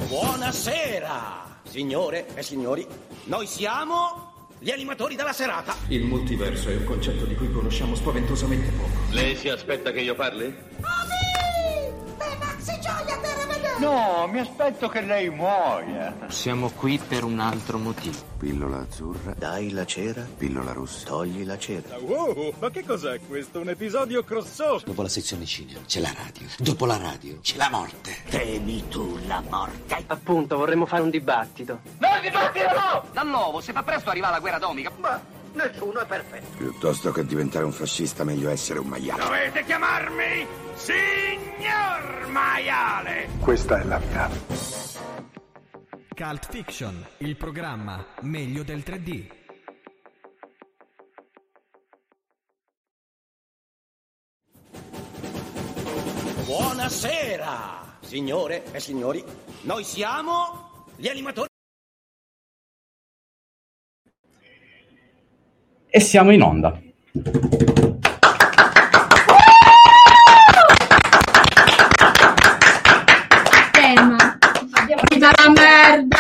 Buonasera, signore e signori. Noi siamo gli animatori della serata. Il multiverso è un concetto di cui conosciamo spaventosamente poco. Lei si aspetta che io parli? Beh, Maxi Gioia, te la vedo! No, mi aspetto che lei muoia. Siamo qui per un altro motivo. Pillola azzurra. Dai la cera. Pillola rossa. Togli la cera. Wow, ma che cos'è questo? Un episodio crossover? Dopo la sezione cinema c'è la radio. Dopo la radio c'è la morte. Temi tu la morte. Appunto, vorremmo fare un dibattito. No, il dibattito no! Da nuovo, se fa presto arriva la guerra atomica. Ma nessuno è perfetto. Piuttosto che diventare un fascista, meglio essere un maiale. Dovete chiamarmi Signor Maiale! Questa è la finale. Cult Fiction, il programma meglio del 3D. Buonasera, signore e signori. Noi siamo gli animatori. E siamo in onda. La merda!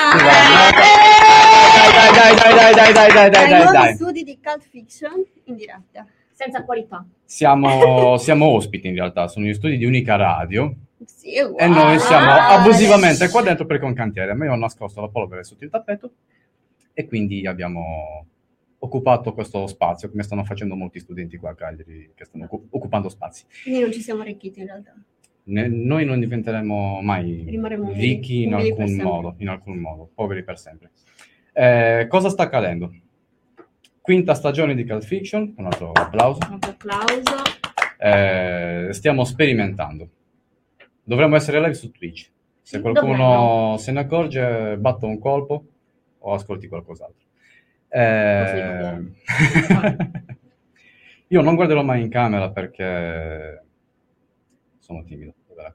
Dai. Studi di Cult Fiction in diretta, senza qualità. Siamo ospiti in realtà, sono gli studi di Unica Radio. Sì, è uguale. E noi siamo abusivamente qua dentro perché è un cantiere. Ma io ho nascosto la polvere sotto il tappeto e quindi abbiamo occupato questo spazio, come stanno facendo molti studenti qua a Cagliari che stanno occupando spazi. Quindi non ci siamo arricchiti in realtà. Noi non diventeremo mai Rimarremo ricchi in umili per alcun modo, poveri per sempre. Cosa sta accadendo? Quinta stagione di Cult Fiction, un altro applauso. Un applauso. Stiamo sperimentando. Dovremmo essere live su Twitch. Se qualcuno se ne accorge, batto un colpo o ascolti qualcos'altro. Io non guarderò mai in camera perché sono timido.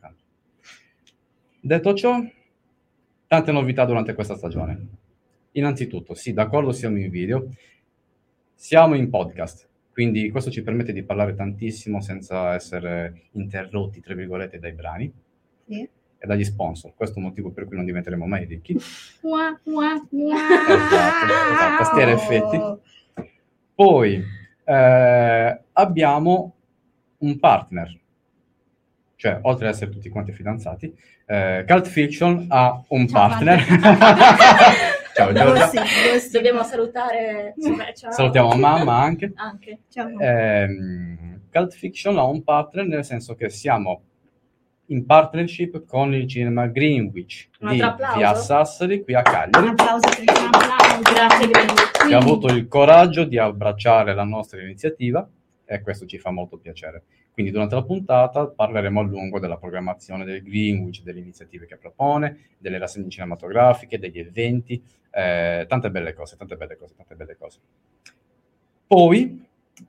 Detto ciò, tante novità durante questa stagione. Innanzitutto, sì, d'accordo, siamo in video, siamo in podcast, quindi questo ci permette di parlare tantissimo senza essere interrotti, tra virgolette, dai brani e dagli sponsor. Questo è un motivo per cui non diventeremo mai ricchi. Esatto, tastiere effetti. Poi abbiamo un partner. Cioè, oltre ad essere tutti quanti fidanzati, Cult Fiction ha un partner. Ciao Giorgia. Dobbiamo salutare. Ciao. Salutiamo mamma anche. Ciao. Cult Fiction ha un partner nel senso che siamo in partnership con il cinema Greenwich di via Sassari qui a Cagliari. Un applauso per il applauso. Grazie Greenwich. Che ha avuto il coraggio di abbracciare la nostra iniziativa e questo ci fa molto piacere. Quindi durante la puntata parleremo a lungo della programmazione del Greenwich, delle iniziative che propone, delle rassegne cinematografiche, degli eventi, tante belle cose. Poi,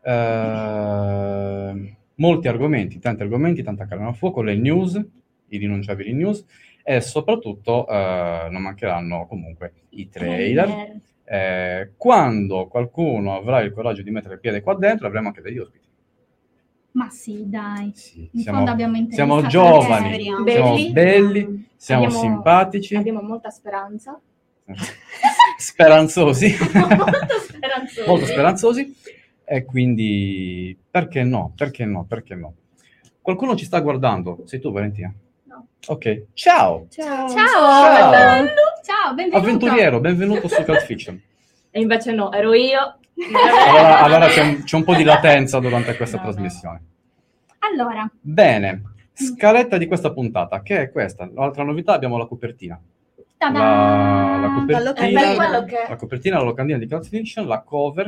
molti argomenti, tanti argomenti, tanta carne a fuoco, le news, i rinunciabili news, e soprattutto non mancheranno comunque i trailer. Quando qualcuno avrà il coraggio di mettere il piede qua dentro, avremo anche degli ospiti. Ma sì, dai. Sì, In fondo abbiamo interessato. siamo giovani, siamo belli, siamo abbiamo, simpatici. Abbiamo molta speranza. Speranzosi. Molto speranzosi. E quindi, perché no? Qualcuno ci sta guardando? Sei tu, Valentina? No. Ok. Ciao, benvenuto. avventuriero, benvenuto su Cult Fiction. E invece no, ero io. Allora c'è un po' di latenza durante questa trasmissione. Allora. Bene, scaletta di questa puntata, che è questa. L'altra novità, abbiamo la copertina. La copertina, la locandina di Cult Fiction, la cover,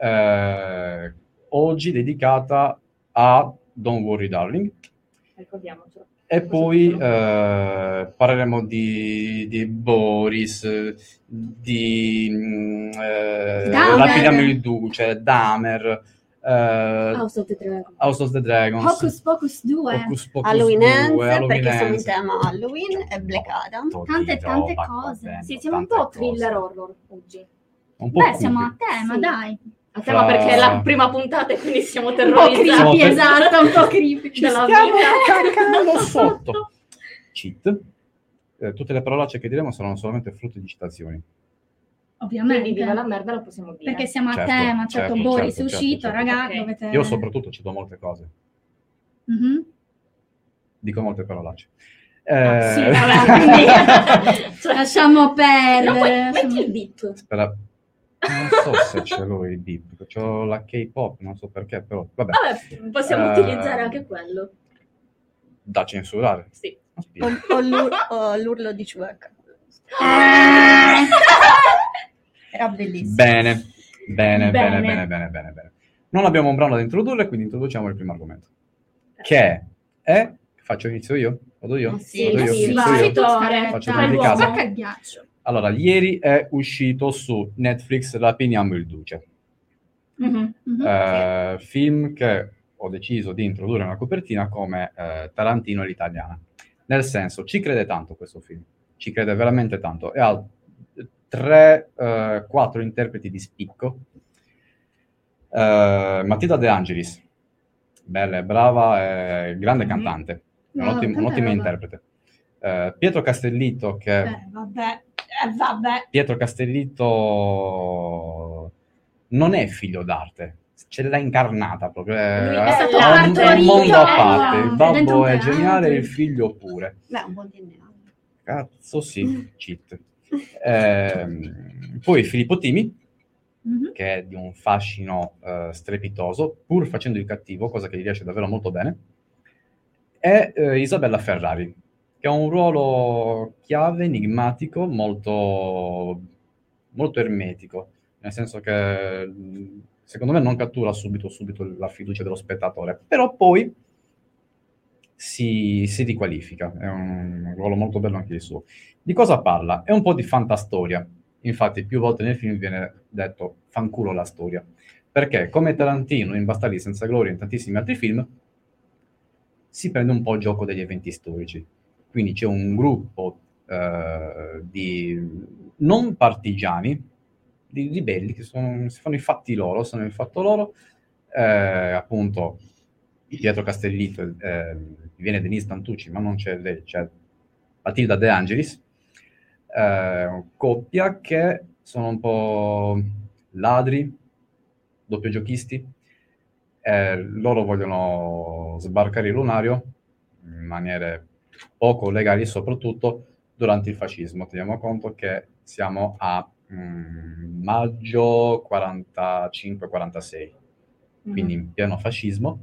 oggi dedicata a Don't Worry Darling. Ricordiamocelo. E poi parleremo di Boris, di Rapidiamo il Duce, Dahmer, House of the Dragon, Hocus Pocus 2, Halloween Ends, perché siamo in tema Halloween e Black Adam. Tante cose. Sì, siamo un po' thriller horror oggi. Siamo a tema, dai. A tema perché è la prima puntata e quindi siamo terrorizzati. Un po' creepy, esatto, un po' creepy. Ci stiamo cagando sotto. Cheat. tutte le parolacce che diremo saranno solamente frutto di citazioni. Ovviamente. Quindi viva la merda lo possiamo dire. Perché siamo Certo, a tema, certo, Boris certo, è uscito, certo. ragazzi, Ok. dovete... Io soprattutto cito molte cose, Mhm. dico molte parolacce. Sì, vabbè, quindi lasciamo No, poi perdere. metti il beat. Spera- Non so se ce l'ho il beat, c'ho la K-pop, non so perché, però vabbè, Vabbè, possiamo utilizzare anche quello. da censurare. Sì. O l'urlo di Chewbacca. Era bellissimo. Bene. Bene. Non abbiamo un brano da introdurre, quindi introduciamo il primo argomento. Che è... Faccio inizio io? Vado io? Sì, Vado io? sì, Inizio vai. io? Vittore, Faccio dai, di uomo. casa. Sacca il ghiaccio. Allora, ieri è uscito su Netflix Rapiniamo il Duce. Film che ho deciso di introdurre nella copertina come Tarantino all'italiana. Nel senso, ci crede tanto questo film, ci crede veramente tanto, e ha 3-4 interpreti di spicco. Matilda De Angelis, bella e brava, è grande cantante, è un'ottima interprete. Pietro Castellitto, che Vabbè. Pietro Castellitto non è figlio d'arte, ce l'ha incarnata proprio, è stato un partorito. mondo a parte, il Dentro babbo un è teatro. geniale, il figlio pure. Beh, un buon DNA. Cazzo sì, cheat. Poi Filippo Timi, che è di un fascino strepitoso, pur facendo il cattivo, cosa che gli riesce davvero molto bene, e Isabella Ferrari, che ha un ruolo chiave, enigmatico, molto, molto ermetico, nel senso che secondo me non cattura subito la fiducia dello spettatore, però poi si riqualifica, è un ruolo molto bello anche il suo. Di cosa parla? È un po' di fantastoria, infatti più volte nel film viene detto fanculo la storia, perché come Tarantino in Bastardi senza gloria e in tantissimi altri film si prende un po' il gioco degli eventi storici, quindi c'è un gruppo di non partigiani, di ribelli che si fanno i fatti loro, sono il fatto loro, appunto Pietro Castellitto, viene Denise Tantucci, ma non c'è lei, c'è Matilda De Angelis, coppia che sono un po' ladri, doppiogiochisti, loro vogliono sbarcare il lunario in maniere poco legali, soprattutto durante il fascismo. Teniamo conto che siamo a maggio 45-46, quindi in pieno fascismo,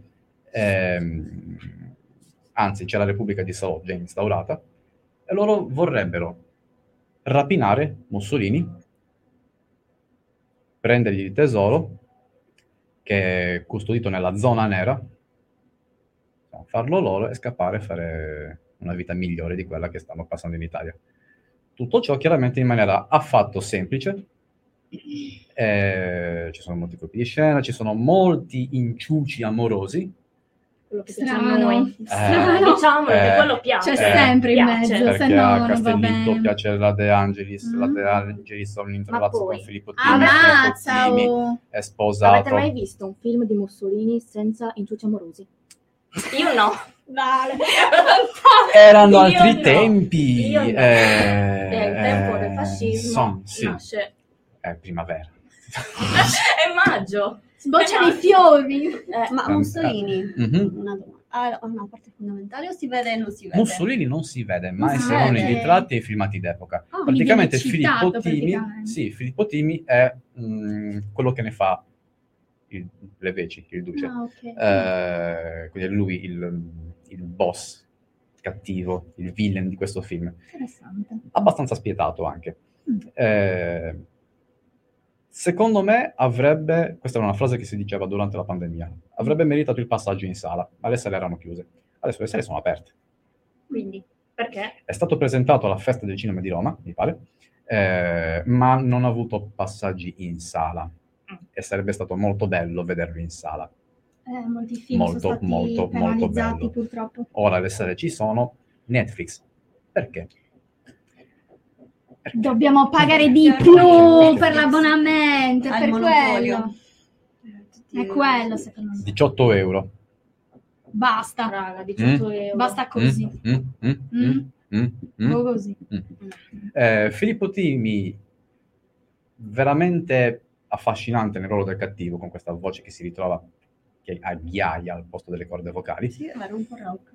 anzi c'è la Repubblica di Salò già instaurata, e loro vorrebbero rapinare Mussolini, prendergli il tesoro che è custodito nella zona nera, farlo loro e scappare e fare una vita migliore di quella che stanno passando in Italia. Tutto ciò chiaramente in maniera affatto semplice. Ci sono molti colpi di scena, ci sono molti inciuci amorosi. Quello che piace a noi. Diciamo che quello piace. C'è sempre in mezzo, perché se no a non va Castellitto bene. piace la De Angelis, la De Angelis ha un interlazzo poi, con Filippo Timi, ammazza, Filippo Timi oh. è sposato. Avete mai visto un film di Mussolini senza inciuci amorosi? Io no. Vale. Erano Io altri no. tempi. Io no. E il tempo del fascismo sì. nasce. È primavera. È maggio. Sbocciano i fiori. Ma Mussolini, Mhm. una domanda. Ha una parte fondamentale o si vede e non si vede? Mussolini non si vede mai Non se si non vede. in ritratti e filmati d'epoca. Oh, Praticamente mi viene Filippo citato, Timi, praticamente. sì, Filippo Timi è quello che ne fa le veci, il duce. Ah, ok. Quindi è lui il boss cattivo, il villain di questo film. Interessante. Abbastanza spietato anche. Secondo me avrebbe, questa era una frase che si diceva durante la pandemia, avrebbe meritato il passaggio in sala, ma le sale erano chiuse. Adesso le sale sono aperte. Quindi, perché? È stato presentato alla Festa del Cinema di Roma, mi pare, ma non ha avuto passaggi in sala. E sarebbe stato molto bello vederlo in sala. Molti film Molto, sono stati molto, molto penalizzati bello. purtroppo. Ora le sale ci sono. Netflix. Perché? Dobbiamo pagare di più per l'abbonamento, Al per monopolio. quello. È quello, secondo me. 18 euro. Basta. Raga, 18 euro. Basta così. Così. Filippo Timi, veramente affascinante nel ruolo del cattivo, con questa voce che si ritrova che agghiaia al posto delle corde vocali. Sì, era un po' rock.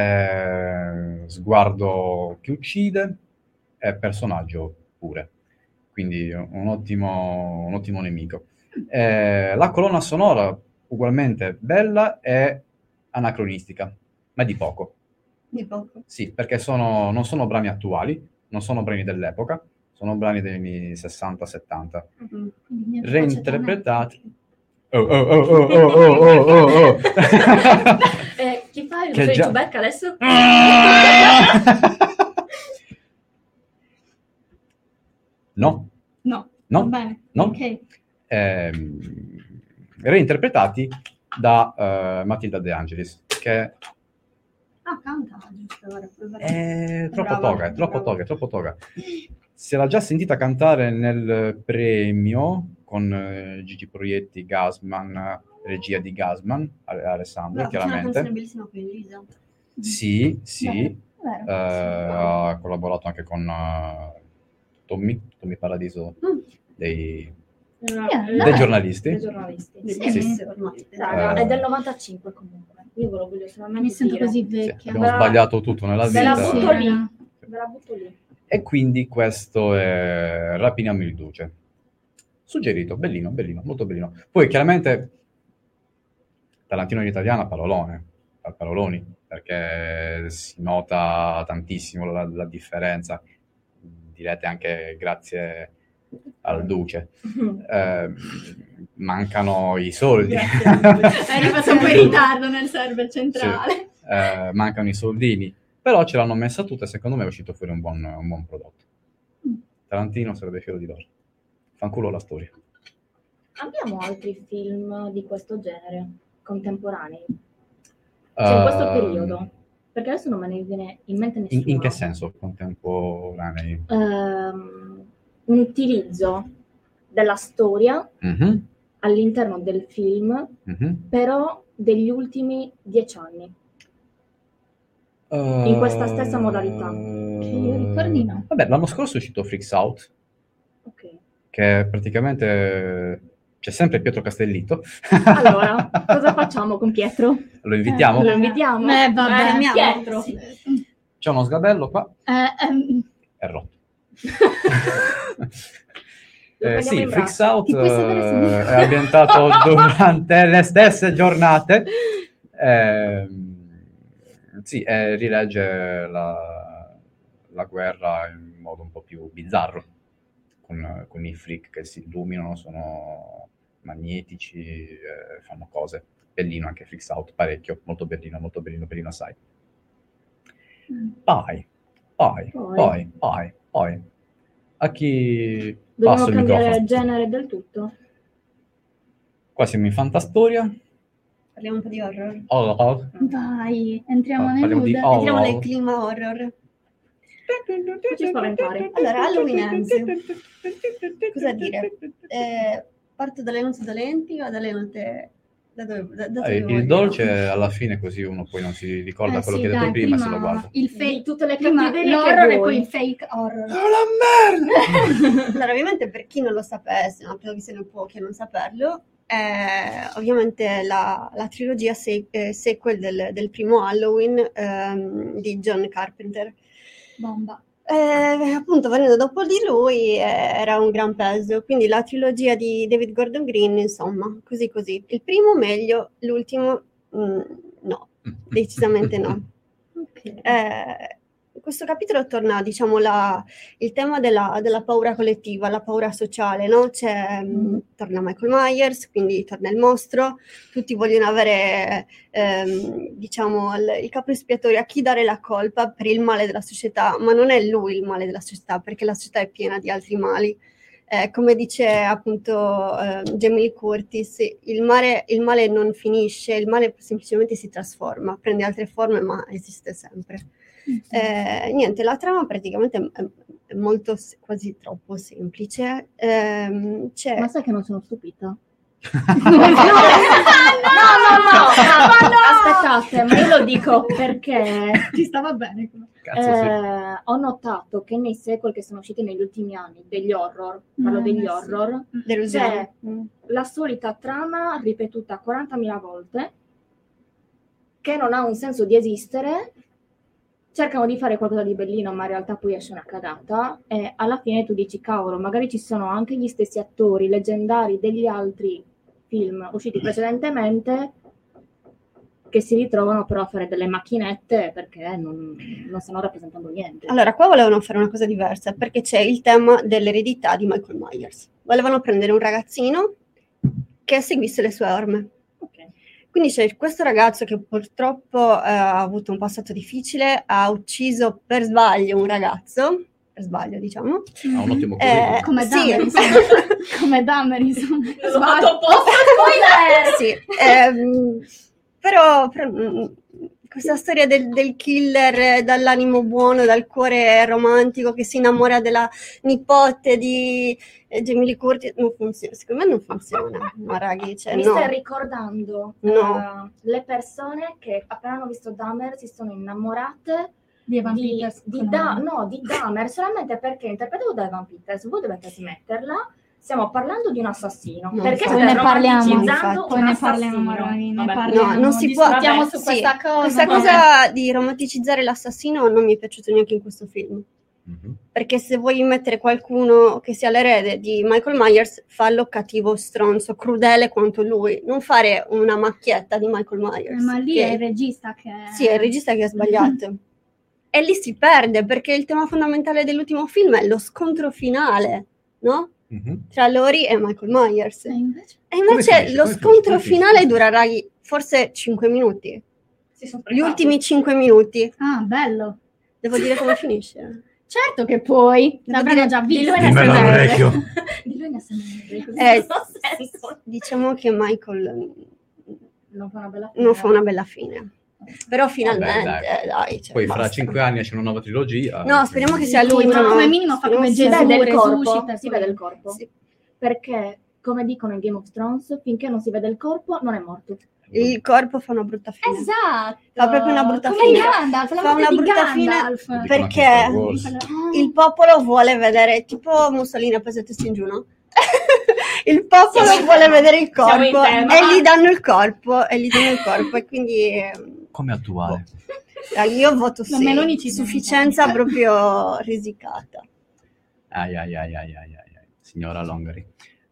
Sguardo che uccide, personaggio pure, quindi un ottimo nemico. La colonna sonora ugualmente bella e anacronistica, ma di poco. Di poco? Sì, perché non sono brani attuali, non sono brani dell'epoca, sono brani degli anni 60-70, reinterpretati. Oh. Chi fa il Chewbacca adesso? No. Va bene. No. Ok. Reinterpretati da Matilda De Angelis, che Canta, giusto, ora. è troppo toga. Si era già sentita cantare nel premio con Gigi Proietti, Gassman, regia di Gassman, Alessandro, chiaramente. C'è una canzone bellissima con Elisa. Sì. Ha collaborato anche con Tommy Paradiso dei giornalisti. Sì. È del 95 comunque. Io ve lo voglio solamente Mi sento dire. così vecchia. Abbiamo sbagliato tutto nella Ve la vita. butto lì. E quindi questo è Rapiniamo il Duce. Suggerito, bellino, molto bellino. Poi chiaramente Tarantino in italiano a paroloni, perché si nota tantissimo la differenza. Direte anche grazie al Duce. Mancano i soldi. È arrivato un po' in ritardo nel server centrale. Sì. Mancano i soldini, però ce l'hanno messa tutta e secondo me è uscito fuori un buon prodotto. Tarantino sarebbe fiero di loro. Fanculo la storia. Abbiamo altri film di questo genere contemporanei? Cioè in questo periodo? Perché adesso non me ne viene in mente nessuno. In che senso contemporanei? Un utilizzo della storia all'interno del film, però degli ultimi 10 anni. In questa stessa modalità. Che io ricordi no. Vabbè, l'anno scorso è uscito Freaks Out, che praticamente c'è sempre Pietro Castellitto. Allora, cosa facciamo con Pietro? Lo invitiamo? Lo invitiamo? Vabbè, Pietro. Sì. C'è uno sgabello qua. È rotto. Sì, Freaks Out è ambientato durante le stesse giornate. Sì, rilegge la guerra in modo un po' più bizzarro, con i freak che si illuminano, sono magnetici, fanno cose. Bellino anche Freaks Out, parecchio, molto bellino assai. Poi. A chi dobbiamo passo il cambiare microfono? genere del tutto? Qua siamo in fantastoria. Parliamo un po' di horror. Vai, entriamo nel parliamo mood. di Entriamo nel clima horror. Facci spaventare. Allora, Halloween Ends. Cosa dire? Parto dalle note dolenti o dalle note... Da dove Il dolce alla fine, così uno poi non si ricorda quello che ha detto prima e se lo guarda. Il fake, tutte le prima cattiverie l'horror che e vuoi. poi il fake horror. Allora, ovviamente per chi non lo sapesse, ma credo vi siano pochi a non saperlo, ovviamente la trilogia sequel del primo Halloween di John Carpenter. Bomba. Appunto, venendo dopo di lui era un gran peso, quindi la trilogia di David Gordon Green, insomma, così. Il primo meglio, l'ultimo no, decisamente no. Okay. In questo capitolo torna, diciamo, il tema della paura collettiva, la paura sociale, no? Torna Michael Myers, quindi torna il mostro, tutti vogliono avere, diciamo, il capo espiatorio a chi dare la colpa per il male della società, ma non è lui il male della società, perché la società è piena di altri mali. Come dice appunto Jamie Lee Curtis, il male non finisce, il male semplicemente si trasforma, prende altre forme, ma esiste sempre. Niente, la trama praticamente è molto, quasi troppo semplice. Ma sai che non sono stupita? Aspettate, ma io lo dico perché Ci stava bene. ho notato che nei sequel che sono usciti negli ultimi anni degli horror, parlo degli horror, c'è la solita trama ripetuta 40.000 volte che non ha un senso di esistere. Cercano di fare qualcosa di bellino, ma in realtà poi esce una cagata e alla fine tu dici, cavolo, magari ci sono anche gli stessi attori leggendari degli altri film usciti precedentemente che si ritrovano però a fare delle macchinette perché non stanno rappresentando niente. Allora, qua volevano fare una cosa diversa, perché c'è il tema dell'eredità di Michael Myers. Volevano prendere un ragazzino che seguisse le sue orme. Quindi c'è questo ragazzo che purtroppo ha avuto un passato difficile, ha ucciso per sbaglio un ragazzo, per sbaglio diciamo. Ha un ottimo curriculum. Come sì. Dahmer, come Dahmer, insomma. Sì, però questa storia del killer dall'animo buono, dal cuore romantico che si innamora della nipote di Jamie Lee Curtis non funziona, secondo me non funziona. No, raghi, cioè, Mi no. stai ricordando le persone che appena hanno visto Dahmer si sono innamorate di Evan Peters, di Dahmer solamente perché interpretato da Evan Peters. Voi dovete smetterla. Stiamo parlando di un assassino. No, perché poi state ne parliamo, romanticizzando poi un ne parliamo, assassino? magari, ne Vabbè. parliamo. No, non si può. Discutiamo su Sì, questa cosa. Questa cosa di romanticizzare l'assassino non mi è piaciuto neanche in questo film. Perché se vuoi mettere qualcuno che sia l'erede di Michael Myers, fallo cattivo, stronzo, crudele quanto lui. Non fare una macchietta di Michael Myers. Ma lì che- è il regista che... Sì, è il regista che ha sbagliato. E lì si perde, perché il tema fondamentale dell'ultimo film è lo scontro finale, no? Tra Laurie e Michael Myers. E invece? E invece finisce? lo Come scontro finisce? finale durerà forse 5 minuti. Si sono Gli sprecati. ultimi 5 minuti. Ah, bello. Devo dire come finisce. Certo che puoi, Devo l'avranno dire- già visto. Dimmelo all'orecchio. Di lui ne sa niente, così Eh, non ha senso. Diciamo che Michael Non fa una bella fine. non fa una bella fine. Però finalmente, Vabbè, dai. Cioè, Poi fra basta. 5 anni esce una nuova trilogia. No, speriamo che sia Sì, lui. ma no? come minimo fa come Speriamo Gesù, sia Si vede il corpo, resuscita, si poi- vede il corpo. Sì. Perché, come dicono in Game of Thrones, finché non si vede il corpo non è morto. Il corpo fa una brutta fine. Esatto. Fa proprio una brutta come fine. Gandalf, la Fa morte una di brutta Gandalf. Dicono perché anche Star Wars. il popolo vuole vedere, tipo Mussolini ha preso il testa in giù, no? Il popolo vuole vedere il Siamo in corpo tema. e gli danno il corpo e quindi Come attuale. io voto La sì, Meloni ci sufficienza proprio risicata. Ai. Signora Longari.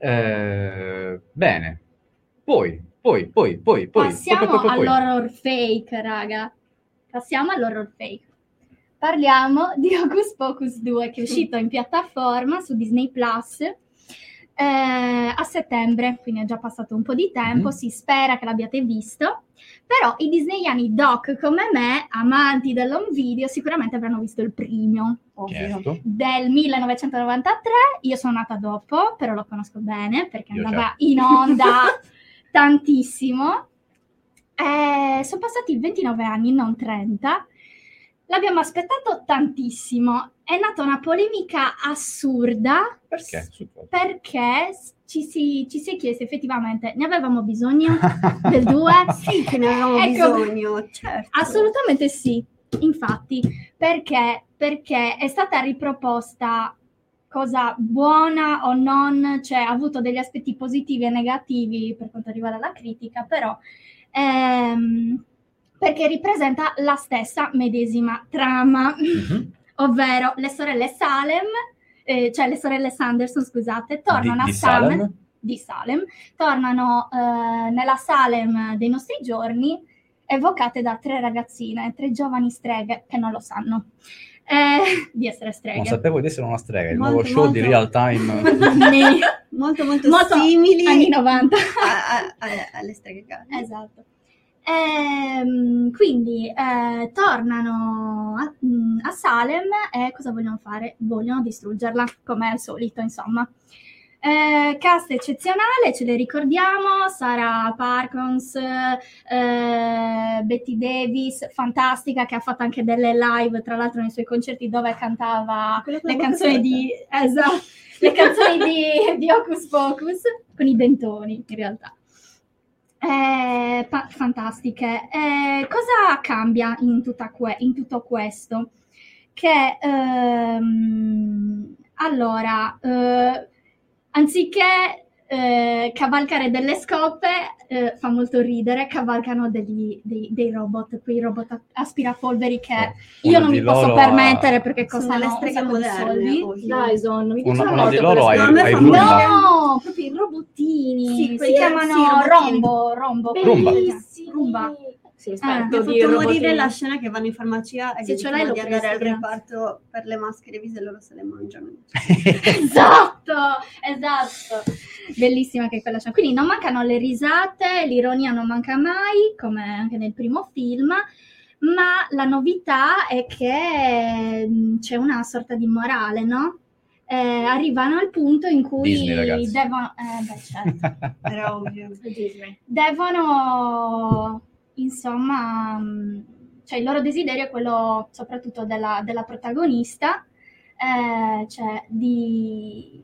Bene. Poi. Passiamo poi. all'horror fake, raga. Passiamo all'horror fake. Parliamo di Hocus Pocus 2 che è uscito in piattaforma su Disney Plus a settembre, quindi è già passato un po' di tempo, si spera che l'abbiate visto, però i disneyani doc come me, amanti dell'home video, sicuramente avranno visto il primo, Certo. del 1993, io sono nata dopo, però lo conosco bene perché Io andava in onda tantissimo. Sono passati 29 anni, non 30. L'abbiamo aspettato tantissimo. È nata una polemica assurda Perché? perché ci si è chiesto effettivamente, ne avevamo bisogno del 2? Sì, che ne avevamo Ecco, bisogno, certo. assolutamente sì, infatti, perché è stata riproposta, cosa buona o non, cioè ha avuto degli aspetti positivi e negativi per quanto riguarda la critica, però perché ripresenta la stessa medesima trama, ovvero le sorelle Salem, cioè le sorelle Sanderson, scusate, tornano Di a Salem? di Salem, tornano nella Salem dei nostri giorni, evocate da 3 ragazzine, 3 giovani streghe che non lo sanno di essere streghe. Non sapevo di essere una strega, il Molto, nuovo show di molto. real time. molto Molto simili anni 90. alle streghe care. Esatto. Quindi tornano a Salem e cosa vogliono fare? Vogliono distruggerla, come al solito, insomma. Cast eccezionale, ce le ricordiamo, Sarah Parsons, Betty Davis, fantastica, che ha fatto anche delle live, tra l'altro nei suoi concerti, dove cantava le canzoni di Hocus Pocus. con i dentoni, in realtà. Fantastiche. Cosa cambia in tutto questo? Che allora, anziché cavalcare delle scope, fa molto ridere, cavalcano dei robot, quei robot aspirapolveri che io non mi posso permettere perché costano un sacco di soldi. Dyson, mi uno di loro ha i Roomba. No, proprio i robottini, si chiamano Rombo. Bellissimi. Roomba. Sì, Mi ha fatto morire la scena che vanno in farmacia e se ce l'hai lo di andare al reparto per le maschere vise, loro se le mangiano. Esatto. Bellissima che è quella scena. Quindi non mancano le risate, l'ironia non manca mai, come anche nel primo film, ma la novità è che c'è una sorta di morale, no? Arrivano al punto in cui Disney, devono... certo. Era ovvio. Devono... Insomma, cioè il loro desiderio è quello soprattutto della protagonista, cioè di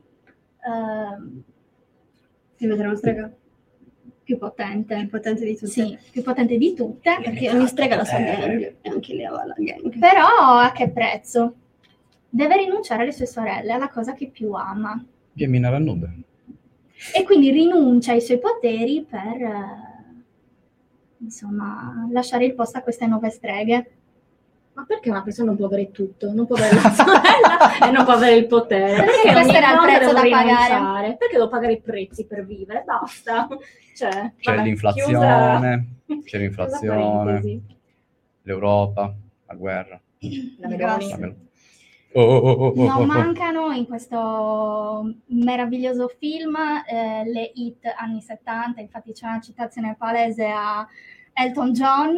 mettere una strega più potente di tutte. Sì, più potente di tutte. Perché ogni strega ha la sua gang e anche lei aveva la gang. Però a che prezzo? Deve rinunciare alle sue sorelle, alla cosa che più ama. Piemina la nube. E quindi rinuncia ai suoi poteri per... insomma, lasciare il posto a queste nuove streghe. Ma perché una persona non può avere tutto? Non può avere la sorella e non può avere il potere? Perché questo era il prezzo da pagare? Perché devo pagare i prezzi per vivere? Basta. Cioè, C'è l'inflazione, l'Europa, la guerra. Non mancano in questo meraviglioso film le hit anni 70, infatti c'è una citazione palese a Elton John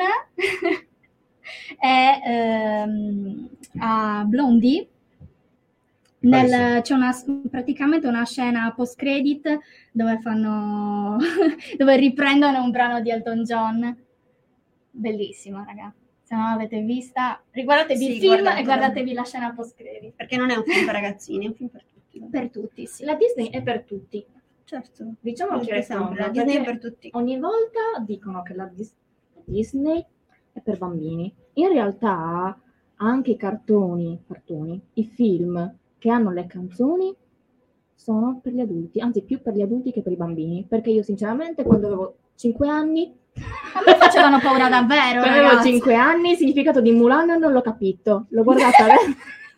e a Blondie. C'è praticamente una scena post-credit dove dove riprendono un brano di Elton John. Bellissimo, ragazzi. Se non l'avete vista, riguardatevi il film e guardatevi la scena post-credit. Perché non è un film per ragazzini, è un film per tutti. Per tutti, sì. La Disney è per tutti. Certo. Diciamo che sempre, la Disney è per tutti. Ogni volta dicono che la Disney è per bambini. In realtà anche i cartoni, i film che hanno le canzoni sono per gli adulti, anzi più per gli adulti che per i bambini. Perché io sinceramente quando avevo 5 anni... A me facevano paura davvero, quando avevo 5 anni il significato di Mulan non l'ho capito. L'ho guardata adesso.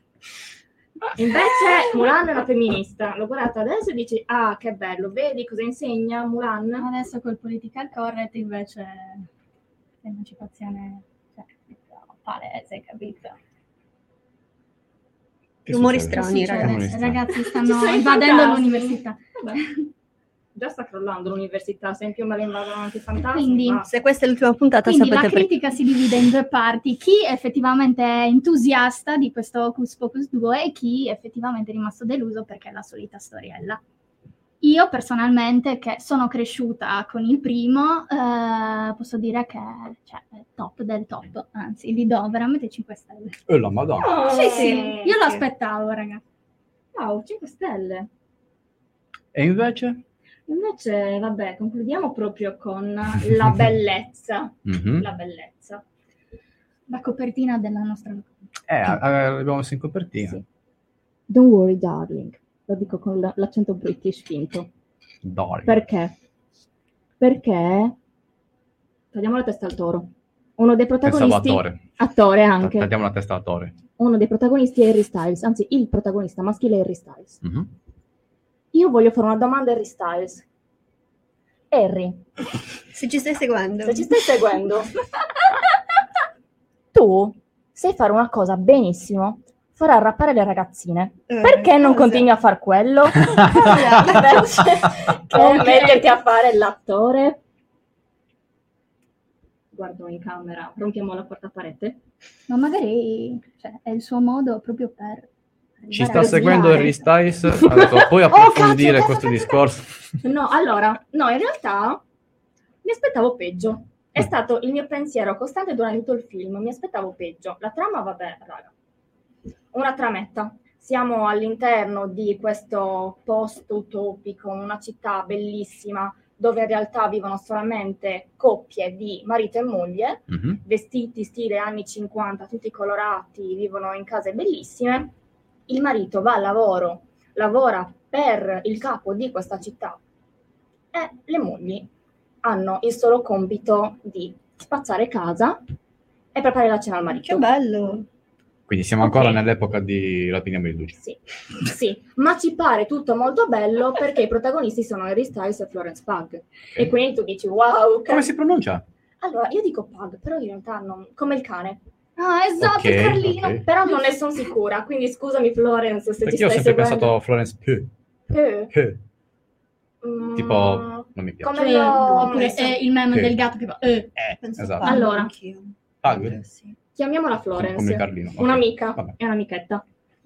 Invece Mulan è una femminista. L'ho guardata adesso e dici, ah, che bello, vedi cosa insegna Mulan? Adesso col political correct invece l'emancipazione palese, capito? Rumori strani, ragazzi stanno invadendo l'università. Vabbè. Già sta crollando l'università, se in più me la invadono anche i fantasmi. Quindi, se questa è l'ultima puntata, quindi sapete la critica si divide in due parti: chi effettivamente è entusiasta di questo Hocus Pocus 2 e chi effettivamente è rimasto deluso perché è la solita storiella. Io personalmente, che sono cresciuta con il primo, posso dire che è top del top, anzi gli do veramente 5 stelle. La madonna. Sì, io lo aspettavo, ragazzi. Wow, 5 stelle. E invece? Invece, vabbè, concludiamo proprio con la bellezza. La bellezza. La copertina della nostra... l'abbiamo messo in copertina. Sì. Don't worry, darling. Lo dico con l'accento british finto. Darling. Perché? Perché tagliamo la testa al toro. Uno dei protagonisti... Attore anche. Tagliamo la testa al toro. Uno dei protagonisti è Harry Styles, anzi il protagonista maschile è Harry Styles. Io voglio fare una domanda a Harry Styles. Harry, se ci stai seguendo, tu sai fare una cosa benissimo, far arrappare le ragazzine. Perché non continui a far quello? Invece che metterti a fare l'attore? Guardo in camera, rompiamo la quarta parete. Ma magari è il suo modo proprio per... Ci sta seguendo Harry Styles, puoi approfondire questo discorso? No, allora, no, in realtà mi aspettavo peggio. È stato il mio pensiero costante durante tutto il film, mi aspettavo peggio. La trama, vabbè, raga, una trametta. siamo all'interno di questo post-utopico, una città bellissima, dove in realtà vivono solamente coppie di marito e moglie, vestiti stile anni 50, tutti colorati, vivono in case bellissime. Il marito va al lavoro, lavora per il capo di questa città e le mogli hanno il solo compito di spazzare casa e preparare la cena al marito. Che bello! Quindi siamo ancora nell'epoca di Rapiniamo di Luce. Sì, ma ci pare tutto molto bello perché i protagonisti sono Harry Styles e Florence Pugh. E quindi tu dici, wow! Come si pronuncia? Allora, io dico Pug, però in realtà non... come il cane. Ah, esatto, Carlino! Ok. Però non ne sono sicura, quindi scusami Florence se Perché ci io ho stai sempre seguendo. pensato Florence Pugh. Tipo, non mi piace. Come lo... Oppure il meme del gatto che fa esatto. Allora, Pugh? chiamiamola Come Florence, Carlino. ok. un'amica, Vabbè. è un'amichetta.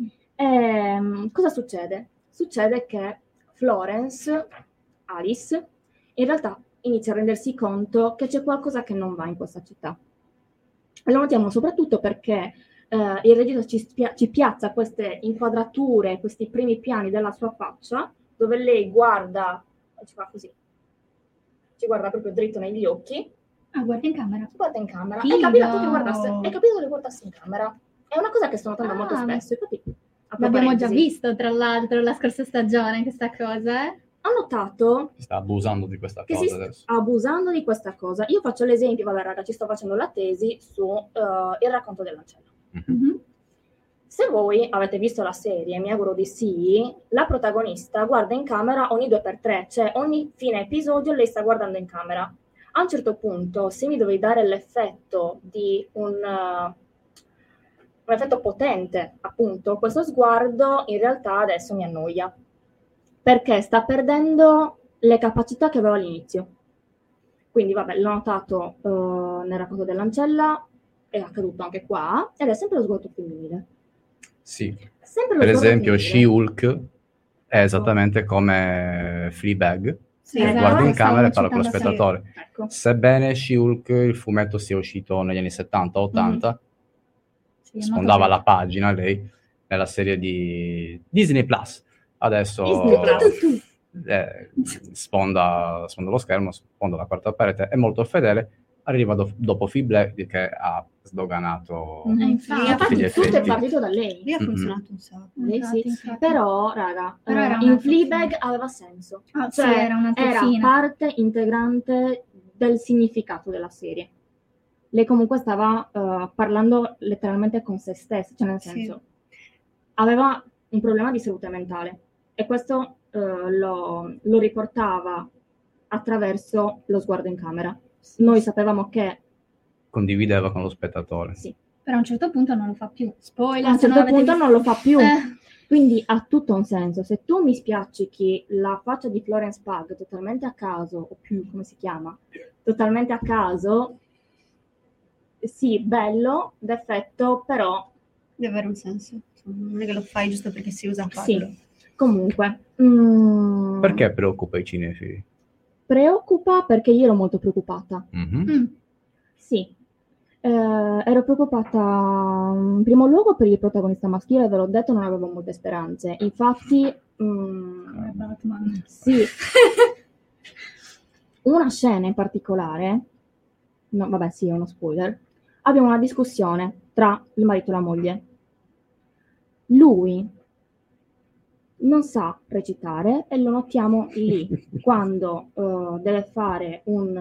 Cosa succede? Succede che Florence, Alice, in realtà inizia a rendersi conto che c'è qualcosa che non va in questa città. E lo notiamo soprattutto perché il regista ci piazza queste inquadrature, questi primi piani della sua faccia, dove lei guarda, ci fa così, ci guarda proprio dritto negli occhi. Ah, guarda in camera. Guarda in camera. Figo. È capitato che guardassi in camera. È una cosa che sto notando molto spesso. Infatti, l'abbiamo già visto, tra l'altro, la scorsa stagione, questa cosa, Ho notato Si sta abusando di questa che cosa si adesso. sta abusando di questa cosa. Io faccio l'esempio, vabbè raga, ci sto facendo la tesi su il racconto dell'ancella. Se voi avete visto la serie, mi auguro di sì, la protagonista guarda in camera ogni 2x3, cioè ogni fine episodio lei sta guardando in camera. A un certo punto, se mi dovevi dare l'effetto di un effetto potente, appunto, questo sguardo in realtà adesso mi annoia, perché sta perdendo le capacità che aveva all'inizio. Quindi vabbè, l'ho notato nel racconto dell'ancella, è accaduto anche qua, ed è sempre lo sguardo femminile. Sì. Sempre lo Per sguardo esempio, femminile. She-Hulk è esattamente come Fleabag. Sì, che esatto, guarda in stavo camera e parla con lo citando, sì. spettatore. Ecco. Sebbene She-Hulk, il fumetto sia uscito negli anni 70-80, Sì, sfondava la pagina lei nella serie di Disney Plus. Adesso sfonda lo schermo, sfonda la quarta parete, è molto fedele. Arriva dopo Fleabag che ha sdoganato Infatti gli tutto è effetti. partito da lei. Lì ha funzionato un sacco. Lei sì. Infatti. Però, raga, Però era in una Fleabag aveva senso. Ah, Cioè, sì, era una terzina. parte integrante del significato della serie. Lei comunque stava parlando letteralmente con se stessa, cioè nel senso, aveva un problema di salute mentale e questo lo riportava attraverso lo sguardo in camera. Noi sapevamo che Condivideva con lo spettatore. sì. Però a un certo punto non lo fa più. Spoiler, A un se non certo l'avete punto visto. non lo fa più. Quindi ha tutto un senso. Se tu mi spiaccichi la faccia di Florence Pugh totalmente a caso, o più, come si chiama? Totalmente a caso, sì, bello, d'effetto, però... Deve avere un senso. Non è che lo fai giusto perché si usa a farlo. Sì, comunque. Perché preoccupa i cinefili? Preoccupa perché io ero molto preoccupata. Sì. Ero preoccupata in primo luogo per il protagonista maschile, ve l'ho detto, non avevo molte speranze. Infatti, Batman. sì, una scena in particolare, no, vabbè sì, è uno spoiler, abbiamo una discussione tra il marito e la moglie. Lui non sa recitare e lo notiamo lì, quando deve fare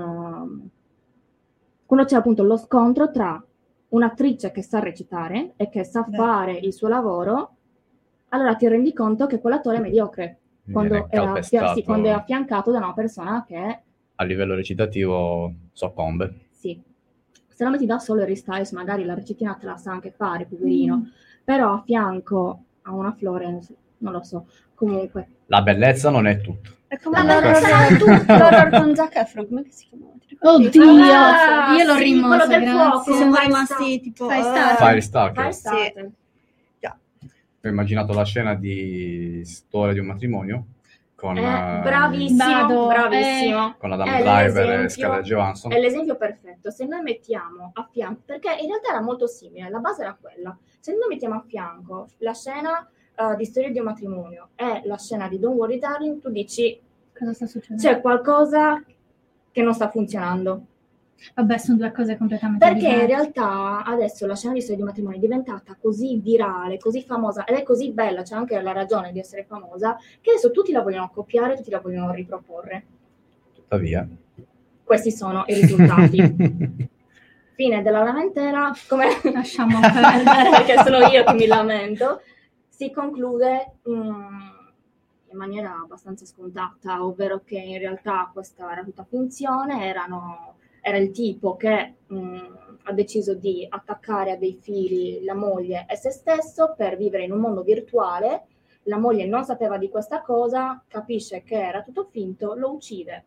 quando c'è appunto lo scontro tra un'attrice che sa recitare e che sa fare il suo lavoro, allora ti rendi conto che quell'attore è mediocre quando è affiancato da una persona che a livello recitativo soccombe. sì, se no metti da solo Harry Styles magari la recitina te la sa anche fare, poverino, però a fianco a una Florence, non lo so, comunque. La bellezza non è tutto. È come l'horror con Zac Efron, come si chiama? Oddio, io l'ho sì, rimosso, quello del grazie. fuoco. Sì, siamo rimasti tipo... Firestarter. Sì. Ho immaginato la scena di Storia di un matrimonio con Bravissimo, bravissimo. con Adam È Driver e l'esempio- Scarlett Johansson. È l'esempio perfetto. Se noi mettiamo a fianco, perché in realtà era molto simile, la base era quella. Se noi mettiamo a fianco la scena di Storia di un matrimonio e la scena di Don't Worry Darling, tu dici cosa sta succedendo? C'è qualcosa che non sta funzionando. Vabbè, sono due cose completamente Perché diverse. in realtà adesso la scena di Storia di matrimonio è diventata così virale, così famosa ed è così bella, c'è anche la ragione di essere famosa, che adesso tutti la vogliono copiare, tutti la vogliono riproporre. Tuttavia, questi sono i risultati. Fine della lamentela, come lasciamo perdere perché sono io che mi lamento, si conclude in maniera abbastanza scontata, ovvero che in realtà questa era tutta finzione, era il tipo che ha deciso di attaccare a dei fili la moglie e se stesso per vivere in un mondo virtuale. La moglie non sapeva di questa cosa, capisce che era tutto finto, lo uccide.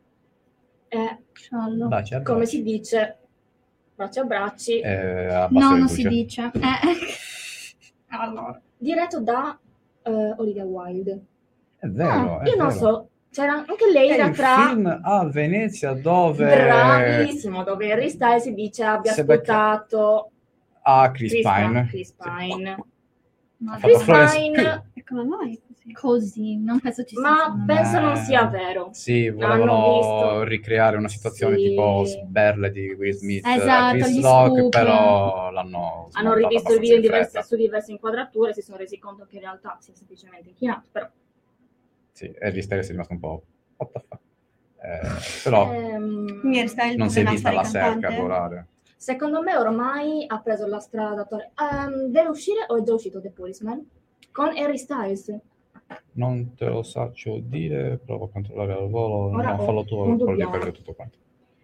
Baci a Come bracci. si dice, bracci a bracci. No, non si dice. Allora. Diretto da Olivia Wilde. È vero, è io non vero. so, c'era anche lei È era il tra... film a Venezia dove... Bravissimo, dove Harry Styles si dice abbia Si becca- sputato Chris Pine. Chris Pine. Ma Chris Florence Pine, E come mai così? Così, non penso ci sia. ma penso non sia vero. Sì, Hanno volevano visto- ricreare una situazione Sì. tipo Sberle di Will Smith a Esatto, Chris gli Rock, scoop. però l'hanno Hanno smontato rivisto il abbastanza video in fretta. su diverse inquadrature, si sono resi conto che in realtà si è semplicemente inchinato, però... Sì, Harry Styles è rimasto un po' what the fuck. Però Harry Styles non si è torna a vista fare la serca cantante? volare. Secondo me ormai ha preso la strada. Deve uscire o è già uscito The Policeman? Con Harry Styles. Non te lo saccio dire, provo a controllare al volo, Ora no, ho fallo tu, un quello di dubbio. perdere tutto quanto.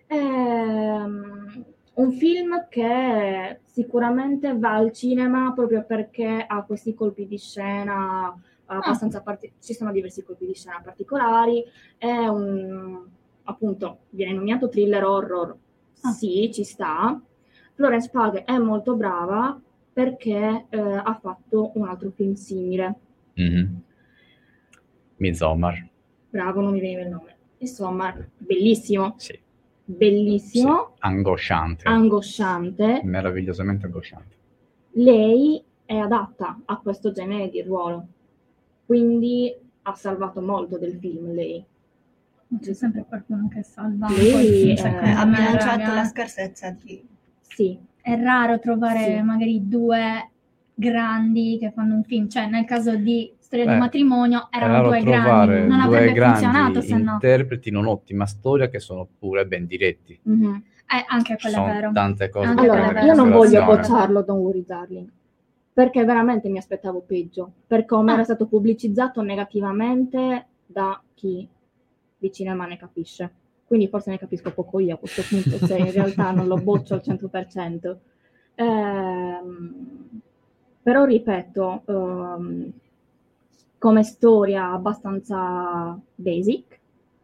Un film che sicuramente va al cinema proprio perché ha questi colpi di scena abbastanza ci sono diversi colpi di scena particolari, è appunto viene nominato thriller horror, sì, ci sta. Florence Pugh è molto brava perché ha fatto un altro film simile. Midsommar. Bravo, non mi veniva il nome. Insomma, bellissimo. Sì. Bellissimo, Angosciante. angosciante. Meravigliosamente angosciante. Lei è adatta a questo genere di ruolo, quindi ha salvato molto del film lei. C'è sempre qualcuno che salva. Lei Ha bilanciato la scarsezza di... Sì. È raro trovare Sì. magari due grandi che fanno un film, cioè nel caso di Storia di Beh, un matrimonio è erano raro due grandi, trovare non due avrebbe grandi funzionato se no. interpretino un'ottima storia che sono pure ben diretti. Anche quello Sono è vero. tante cose Anche da Allora, prendere io in non voglio considerazione. bocciarlo Don't Worry Darling, perché veramente mi aspettavo peggio, per come era stato pubblicizzato negativamente da chi di cinema ne capisce. Quindi forse ne capisco poco io a questo punto, se in realtà non lo boccio al 100%. Però ripeto, come storia abbastanza basic,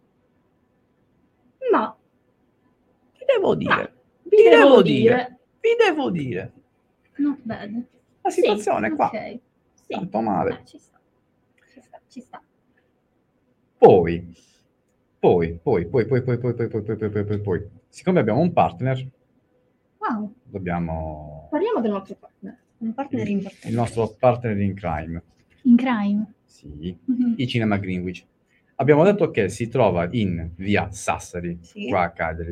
ma Vi devo dire, vi devo dire, vi devo dire, Not bad. la situazione qua, Ok. Sì. tanto male. Ci sta. Ci sta. Poi, siccome abbiamo un partner, Wow. dobbiamo... parliamo del nostro partner. Un partner importante. Il nostro partner in crime, In crime. sì, Mhm. il Cinema Greenwich. Abbiamo detto che si trova in via Sassari, Sì. qua a Cagliari.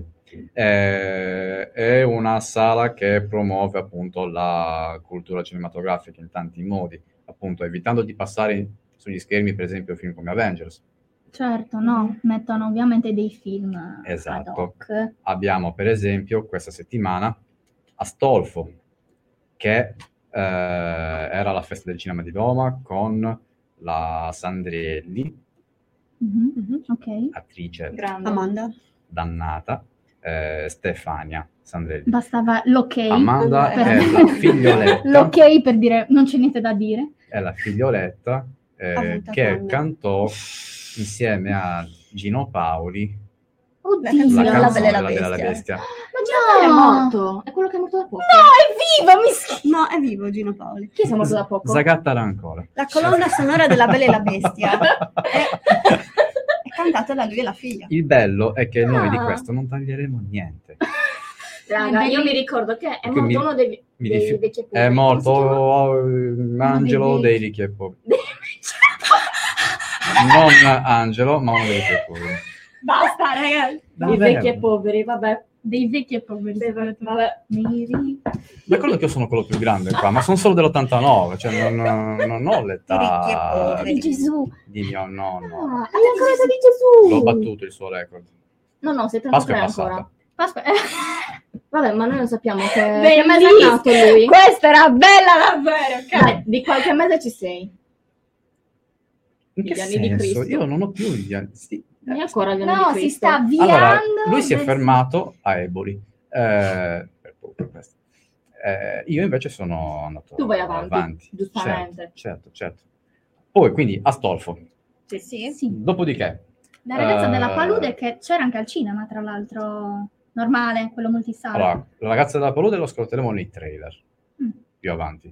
È una sala che promuove appunto la cultura cinematografica in tanti modi, appunto evitando di passare sugli schermi per esempio film come Avengers. Certo, no, mettono ovviamente dei film ad Esatto. hoc. Abbiamo per esempio questa settimana Astolfo, che era la festa del cinema di Roma con la Sandrielli, Ok. attrice Grande. Amanda. dannata, Stefania Sandrielli. Bastava l'ok. Amanda per- è la figlioletta, L'ok per dire non c'è niente da dire. è la figlioletta Avuta che con- cantò insieme a Gino Paoli Oddio. la La canzone Bella e la La Bella e la Bestia. Bestia. Ma Gino Paoli è morto, è quello che è morto da poco. No, è vivo, mi schifo. No, è vivo Gino Paoli. Chi è morto da poco? Zagattala ancora. La colonna sonora della Bella e la Bestia è cantata da lui e la figlia. Il bello è che noi di Ah. questo non taglieremo niente. Raga, io mi ricordo che è morto uno dei vecchi poveri. È morto Angelo dei ricchi e poveri. Non Angelo, ma uno dei ricchi e poveri. Basta, ragazzi. Dei vecchi e poveri, vabbè. Dei vecchi e poveri. Vabbè. Ricordo che io sono quello più grande qua, ma sono solo dell'89, cioè non ho l'età di Gesù. Di mio nonno. Hai ancora l'età di Gesù? L'ho battuto il suo record. No, 73 Pasqua è ancora. passata. Vabbè, ma noi lo sappiamo che Bellissimo. mese è nato lui. Questa era bella davvero, ok? Dai, di qualche mese ci sei. In che Gli anni di senso? Cristo. Io non ho più gli anni. Non è ancora gli anni di No, Cristo. si sta avviando. Allora, lui si è fermato a Eboli. Per questo. Io invece sono andato Tu vai avanti. Giustamente. Certo. Poi, quindi, Astolfo. Sì. Dopodiché... La ragazza della palude che c'era anche al cinema, tra l'altro, normale, quello multisala. Allora, la ragazza della palude lo ascolteremo nei trailer, più avanti.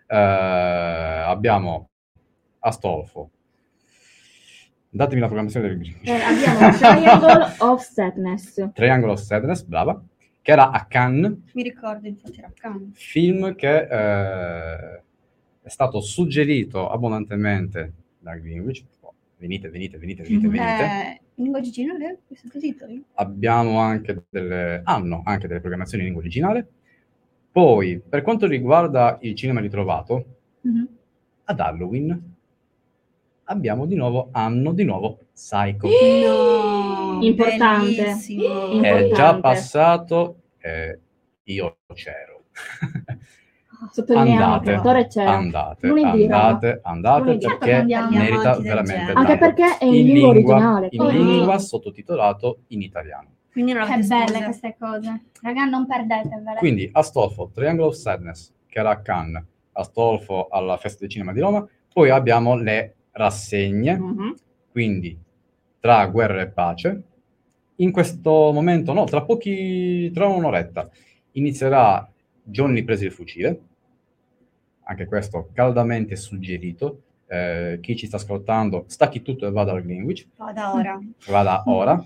Abbiamo Astolfo. Datemi la programmazione del Green. Abbiamo Triangle of Sadness. Triangle of Sadness, brava. Che era a Cannes. Mi ricordo, infatti era a Cannes. Film che è stato suggerito abbondantemente da Greenwich. Venite. In lingua originale questi titoli? Hanno anche delle programmazioni in lingua originale. Poi, per quanto riguarda il cinema ritrovato, ad Halloween abbiamo di nuovo Psycho. No, importante. Bellissimo. È già passato, io c'ero. Sottolineiamo che l'attore c'era. Andate Lunedì, perché merita veramente anche perché è in lingua originale. In lingua sottotitolato in italiano. Quindi non che belle queste cose. Raga, non perdetevele. Quindi Astolfo, Triangle of Sadness, che era a Cannes, Astolfo alla Festa del Cinema di Roma. Poi abbiamo le rassegne, quindi tra Guerra e Pace. In questo momento, tra un'oretta, inizierà Johnny prese il fucile. Anche questo caldamente suggerito. Chi ci sta ascoltando, stacchi tutto e vada al Greenwich. Vada ora.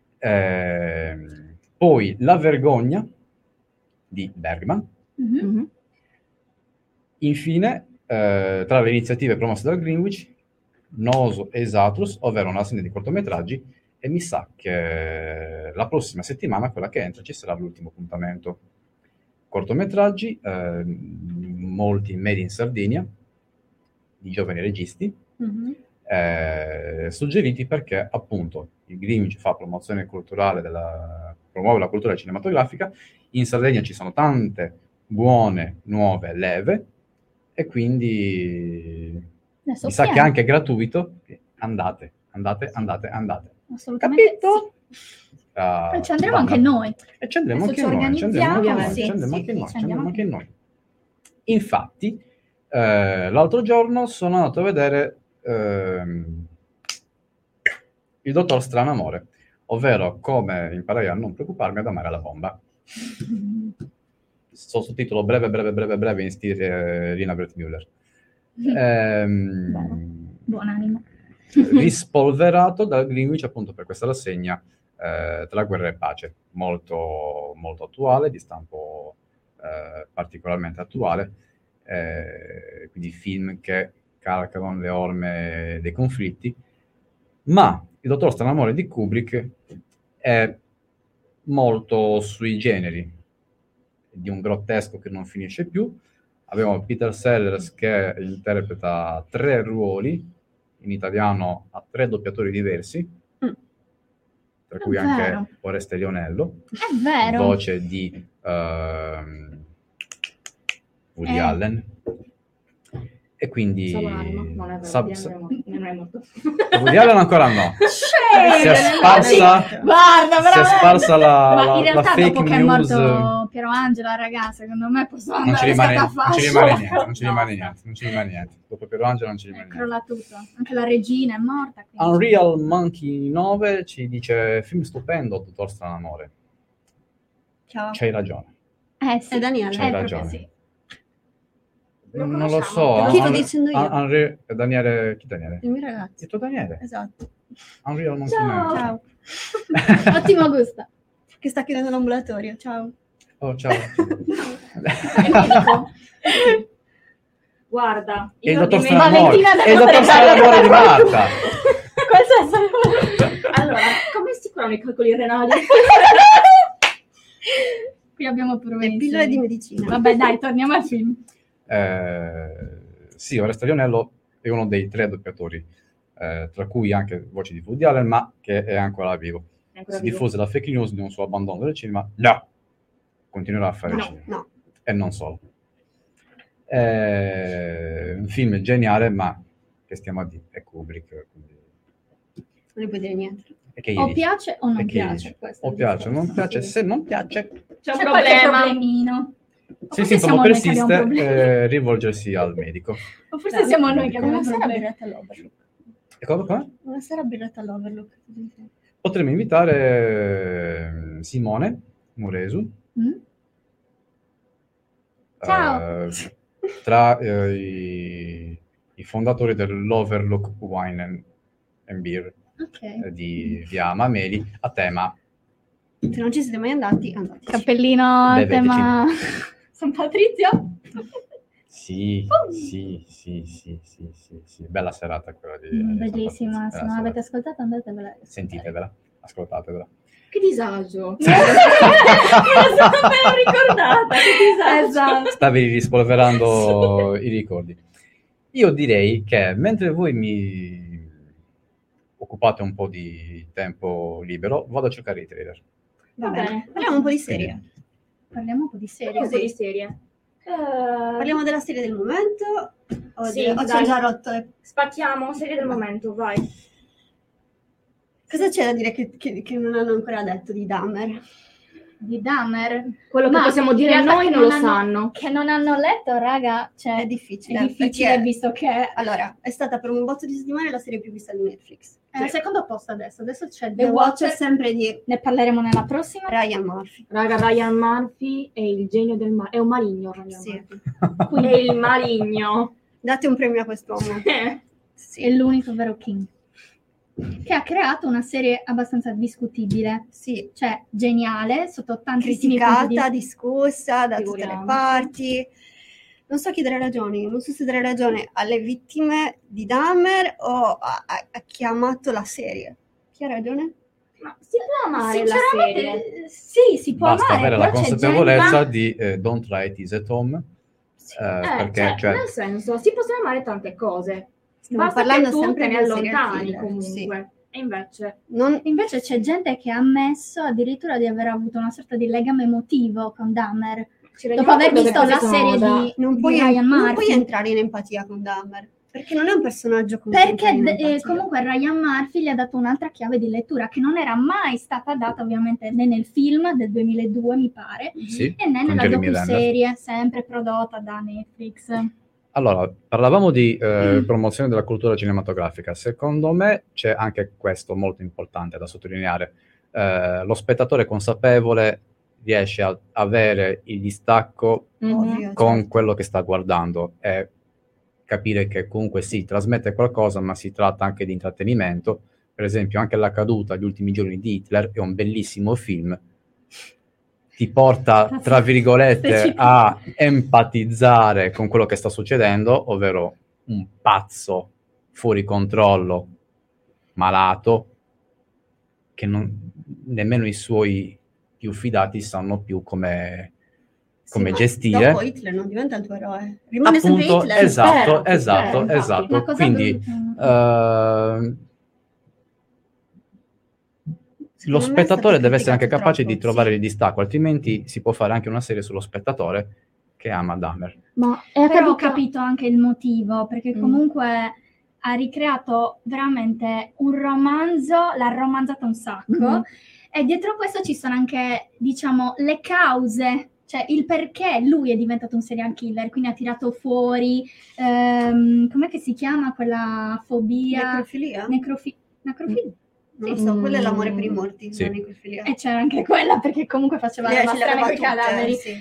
Poi La vergogna di Bergman. Infine, tra le iniziative promosse dal Greenwich, Noso e Satrus, ovvero una serie di cortometraggi, e mi sa che la prossima settimana, quella che entra, ci sarà l'ultimo appuntamento. Cortometraggi, molti made in Sardegna, di giovani registi, suggeriti perché appunto il Greenwich fa promozione culturale, promuove la cultura cinematografica. In Sardegna ci sono tante buone nuove leve e quindi mi sa che è anche gratuito. Andate. Assolutamente. Capito? Sì. Ci andremo anche noi. E ci andremo anche noi. Infatti, l'altro giorno sono andato a vedere Il dottor Stranamore, ovvero come imparai a non preoccuparmi ad amare la bomba. Sottotitolo breve in stile Lina Wertmüller. Buon animo. Rispolverato dal Greenwich appunto per questa rassegna tra Guerra e Pace, molto, molto attuale, di stampo particolarmente attuale, quindi film che calcano le orme dei conflitti. Ma Il dottor Stranamore di Kubrick è molto sui generi, di un grottesco che non finisce più. Abbiamo Peter Sellers che interpreta 3 ruoli, in italiano ha 3 doppiatori diversi, tra cui anche Oreste Lionello, è vero, voce di Woody Allen. E quindi non è molto. Woody Allen ancora no. Si è sparsa la in realtà fake dopo che news. È morto Piero Angela, ragazzi, secondo me possiamo andare non ci rimane niente. Dopo Piero Angela non ci rimane niente. Crolla tutto. Anche la regina è morta. Quindi. Unreal Monkey 9 ci dice: film stupendo, dottor Stranamore. Ciao. C'hai ragione. Sì. Daniele. C'hai ragione. Sì. Non lo so. Chi sto dicendo io? Daniele, chi Daniele? Il mio ragazzo. Il tuo Daniele? Esatto. Unreal Monkey 9. Ciao. Ottimo gusto. Che sta chiudendo l'ambulatorio. Ciao. Oh, ciao. Guarda, E il io dottor di me- Stranamore. Valentina E il dottor Stranamore di Marta. Allora, come si curano i calcoli renali? Qui abbiamo pure Le pillole di medicina. Vabbè, dai, torniamo al film. Sì, Oreste Lionello è uno dei 3 doppiatori, tra cui anche voci di Woody Allen, ma che è ancora vivo. Si diffuse la fake news di un suo abbandono del cinema. No! Continuerà a fare il cinema. No. E non solo. Un film geniale, ma che stiamo a dire? È Kubrick. Quindi... Non ne puoi dire niente. O piace o non piace. O piace o non piace. Se non piace... C'è un problemino. Se il sintomo persiste, rivolgersi al medico. O forse siamo noi che abbiamo una sera problemi. birretta all'Overlook. E come? Una sera birretta all'Overlook. Potremmo invitare Simone Muresu. Ciao. Tra i fondatori dell'Overlook Wine and Beer di via Mameli a tema. Se non ci siete mai andati, andate. Cappellino a Beveteci. tema San Patrizio? Sì, bella serata quella di Bellissima, se non l'avete ascoltata andatevela. Sentitevela, ascoltatevela. Che disagio. Me l'ho ricordata, che disagio. Esatto. Stavi rispolverando i ricordi. Io direi che mentre voi mi occupate un po' di tempo libero, vado a cercare i trailer. Va bene, parliamo un po' di serie. Parliamo un po' di serie. Parliamo un po' di serie. Parliamo della serie del momento. O Sì, ho dai. già rotto le... Spacchiamo, serie del momento, vai. Cosa c'è da dire che non hanno ancora detto di Dahmer? Di Dahmer? Quello che possiamo in dire realtà noi che non lo hanno- sanno. Che non hanno letto, raga, cioè È difficile. è difficile perché- visto che Allora, è stata per un botto di settimane la serie più vista di Netflix. è al secondo posto adesso c'è The Watcher sempre di ne parleremo nella prossima. Ryan Murphy. Raga, Ryan Murphy è il genio del mare. È un maligno, Ryan Sì. Murphy. È il maligno. Date un premio a quest'uomo. È l'unico vero King. Che ha creato una serie abbastanza discutibile, Sì, cioè geniale, sotto tantissimi punti criticata, di... discussa da tutte le Figuriamoci. parti. Non so chi dare ragioni, non so se dare ragione alle vittime di Dahmer o a chi ha amato la serie. Chi ha ragione? Ma si può amare la Sinceramente, serie? sì, si può Basta amare, avere la però c'è consapevolezza gente- di Don't Try It Is at Home, perché cioè, nel senso, si possono amare tante cose. Stiamo Basta parlando che tu sempre te ne di serial allontani killer, comunque. sì. E invece... Invece c'è gente che ha ammesso addirittura di aver avuto una sorta di legame emotivo con Dahmer. ci Dopo rendiamo aver conto che visto la queste serie sono di Non puoi, Ryan non Murphy. puoi entrare in empatia con Dahmer, perché non è un personaggio con cui Perché entri in empatia. comunque Ryan Murphy gli ha dato un'altra chiave di lettura che non era mai stata data ovviamente né nel film del 2002 mi pare sì, e né con nella Jeremy Renner. docuserie sempre prodotta da Netflix. Allora, parlavamo di promozione della cultura cinematografica. Secondo me c'è anche questo molto importante da sottolineare. Lo spettatore consapevole riesce a avere il distacco Ovvio, con certo. quello che sta guardando e capire che comunque sì, trasmette qualcosa, ma si tratta anche di intrattenimento. Per esempio, anche La caduta, gli ultimi giorni di Hitler è un bellissimo film. Ti porta, tra virgolette, a empatizzare con quello che sta succedendo, ovvero un pazzo fuori controllo, malato, che nemmeno i suoi più fidati sanno più come Sì, ma gestire. dopo Hitler non diventa il tuo eroe, rimane Appunto, sempre Hitler. esatto. Una cosa Quindi brutta. lo Secondo me è spettatore stato deve essere anche criticato capace di troppo, trovare sì. il distacco, altrimenti si può fare anche una serie sullo spettatore che ama Dahmer. Ma Però ho capito anche il motivo, perché comunque ha ricreato veramente un romanzo, l'ha romanzato un sacco, e dietro questo ci sono anche, diciamo, le cause, cioè il perché lui è diventato un serial killer, quindi ha tirato fuori, com'è che si chiama quella fobia? Necrofilia? Necrofilia? Non lo so, quello è l'amore per i morti, Sì. la necrofilia. E c'era anche quella, perché comunque faceva Ce la le aveva con i tutte, cadaveri. sì.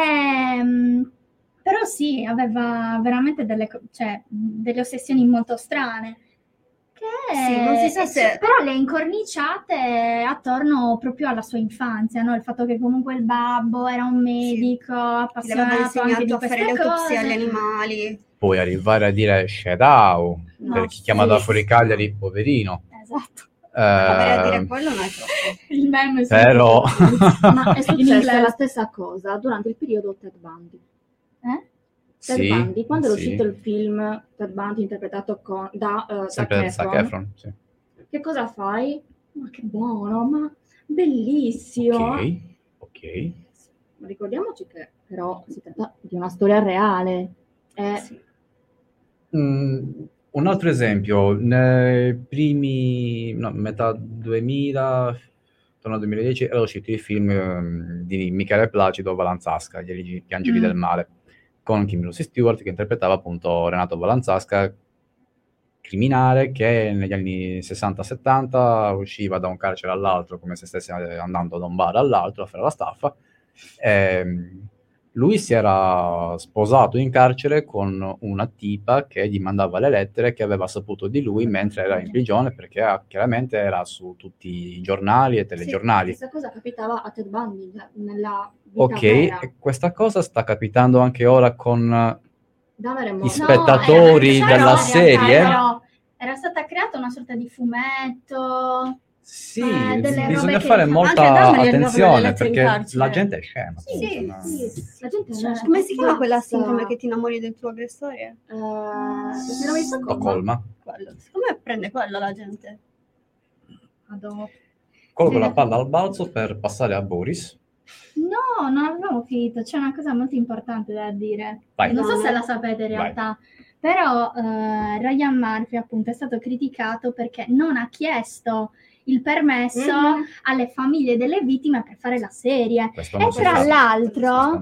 Però sì, aveva veramente delle ossessioni molto strane. Sì, non si sa se... Però le incorniciate attorno proprio alla sua infanzia, no? Il fatto che comunque il babbo era un medico, appassionato anche di a fare le queste autopsie agli cose. animali. Puoi arrivare a dire Shedau, per chi chiama da fuori Cagliari, poverino. Esatto. A dire quello non è troppo. Il meme Però... Ma è successa la stessa cosa durante il periodo Ted Bundy. Ted Bundy, quando è uscito il film Ted Bundy interpretato da Zac Efron, sì. Che cosa fai? Ma che buono, ma bellissimo. Ok. Ricordiamoci che però si tratta di una storia reale. Un altro esempio, nei primi, metà 2000, intorno al 2010, era uscito il film di Michele Placido, Valanzasca, Gli Angeli del Male, con Kim Lucy Stewart che interpretava appunto Renato Valanzasca, criminale che negli anni 60-70 usciva da un carcere all'altro come se stesse andando da un bar all'altro a fare la staffa. Lui si era sposato in carcere con una tipa che gli mandava le lettere, che aveva saputo di lui mentre era in prigione, perché chiaramente era su tutti i giornali e telegiornali. Questa cosa capitava a Ted Bundy nella vita vera. E questa cosa sta capitando anche ora con gli spettatori della serie. Era stata creata una sorta di fumetto. Sì, bisogna fare molta attenzione perché la gente è scema. Sì. La gente è scema. Come si chiama quella sindrome che ti innamori del tuo aggressore? Stoccolma. Secondo me prende quello la gente. Quello con la palla al balzo per passare a Boris. No, non avevo finito. C'è una cosa molto importante da dire. Vai. Non so se la sapete in realtà. Però Ryan Murphy appunto è stato criticato perché non ha chiesto il permesso alle famiglie delle vittime per fare la serie. E tra l'altro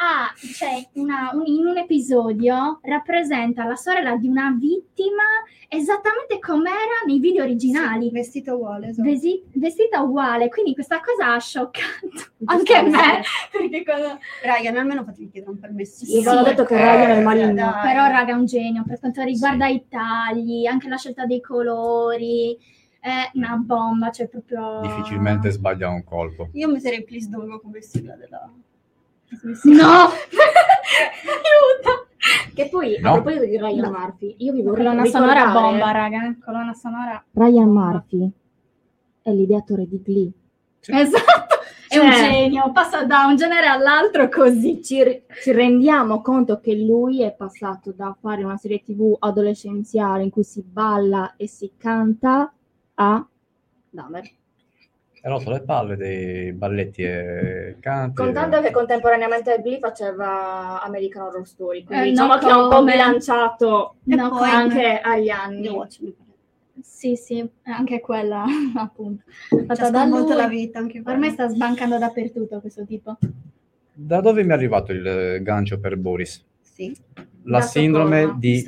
in un episodio rappresenta la sorella di una vittima esattamente come era nei video originali. Sì, vestita uguale, esatto. Vestita uguale, quindi questa cosa ha scioccato anche me. Perché Ryan, almeno fatevi chiedere un permesso. Io avevo detto che Ryan è il maligno. Però raga è un genio per quanto riguarda i tagli, anche la scelta dei colori. È una bomba, cioè proprio... Difficilmente sbaglia un colpo. Io metterei Please Don't Go come sigla della... No! Aiuto! Che poi, a proposito di Ryan Murphy, io vi vorrei colonna sonora bomba, raga. Colonna sonora... Ryan Murphy è l'ideatore di Glee. Sì. Esatto! È un genio, passa da un genere all'altro così. Ci rendiamo conto che lui è passato da fare una serie TV adolescenziale in cui si balla e si canta a Dahmer. Ha rotto le palle dei balletti e canti. Contando che contemporaneamente a Glee faceva American Horror Story, quindi diciamo che è un po' bilanciato anche agli anni. Sì, anche quella appunto. C'ha molto la vita anche per me sta sbancando dappertutto questo tipo. Da dove mi è arrivato il gancio per Boris? Sì. La sindrome di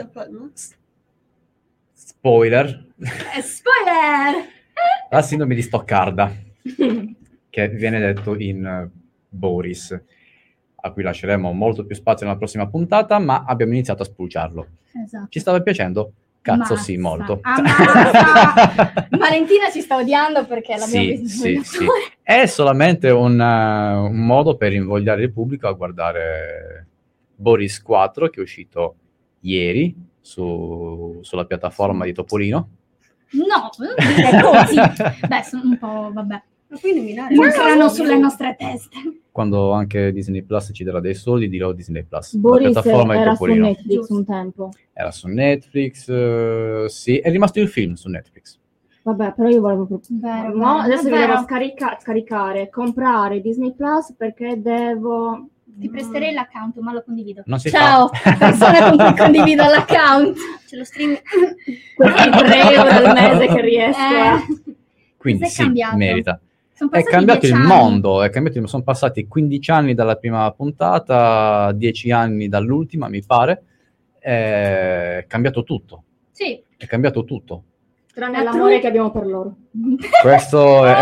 spoiler. Spoiler! La sindrome di Stoccarda, che viene detto in Boris, a cui lasceremo molto più spazio nella prossima puntata, ma abbiamo iniziato a spulciarlo. Esatto. Ci stava piacendo? Cazzo sì, molto. Valentina ci sta odiando perché l'abbiamo visto. Sì. È solamente un modo per invogliare il pubblico a guardare Boris 4, che è uscito ieri sulla piattaforma di Topolino. No, non dire così. Beh, sono un po', vabbè. Ma puoi nominare? Mancheranno sulle nostre teste. Quando anche Disney Plus ci darà dei soldi, dirò Disney Plus. Boris la piattaforma di era Topolino. su Netflix un tempo. Era su Netflix, sì. È rimasto il film su Netflix. Vabbè, però io volevo adesso vi devo scaricare, comprare Disney Plus perché devo... Ti presterei l'account, ma lo condivido. Non si Ciao, persone con cui condivido l'account. Ce lo stream. Questi 3 euro al mese che riesco a... Quindi sì, cambiato. merita. È cambiato il mondo, sono passati 15 anni dalla prima puntata, 10 anni dall'ultima, mi pare. È cambiato tutto. Sì. È cambiato tutto. Tranne l'amore che abbiamo per loro. Questo è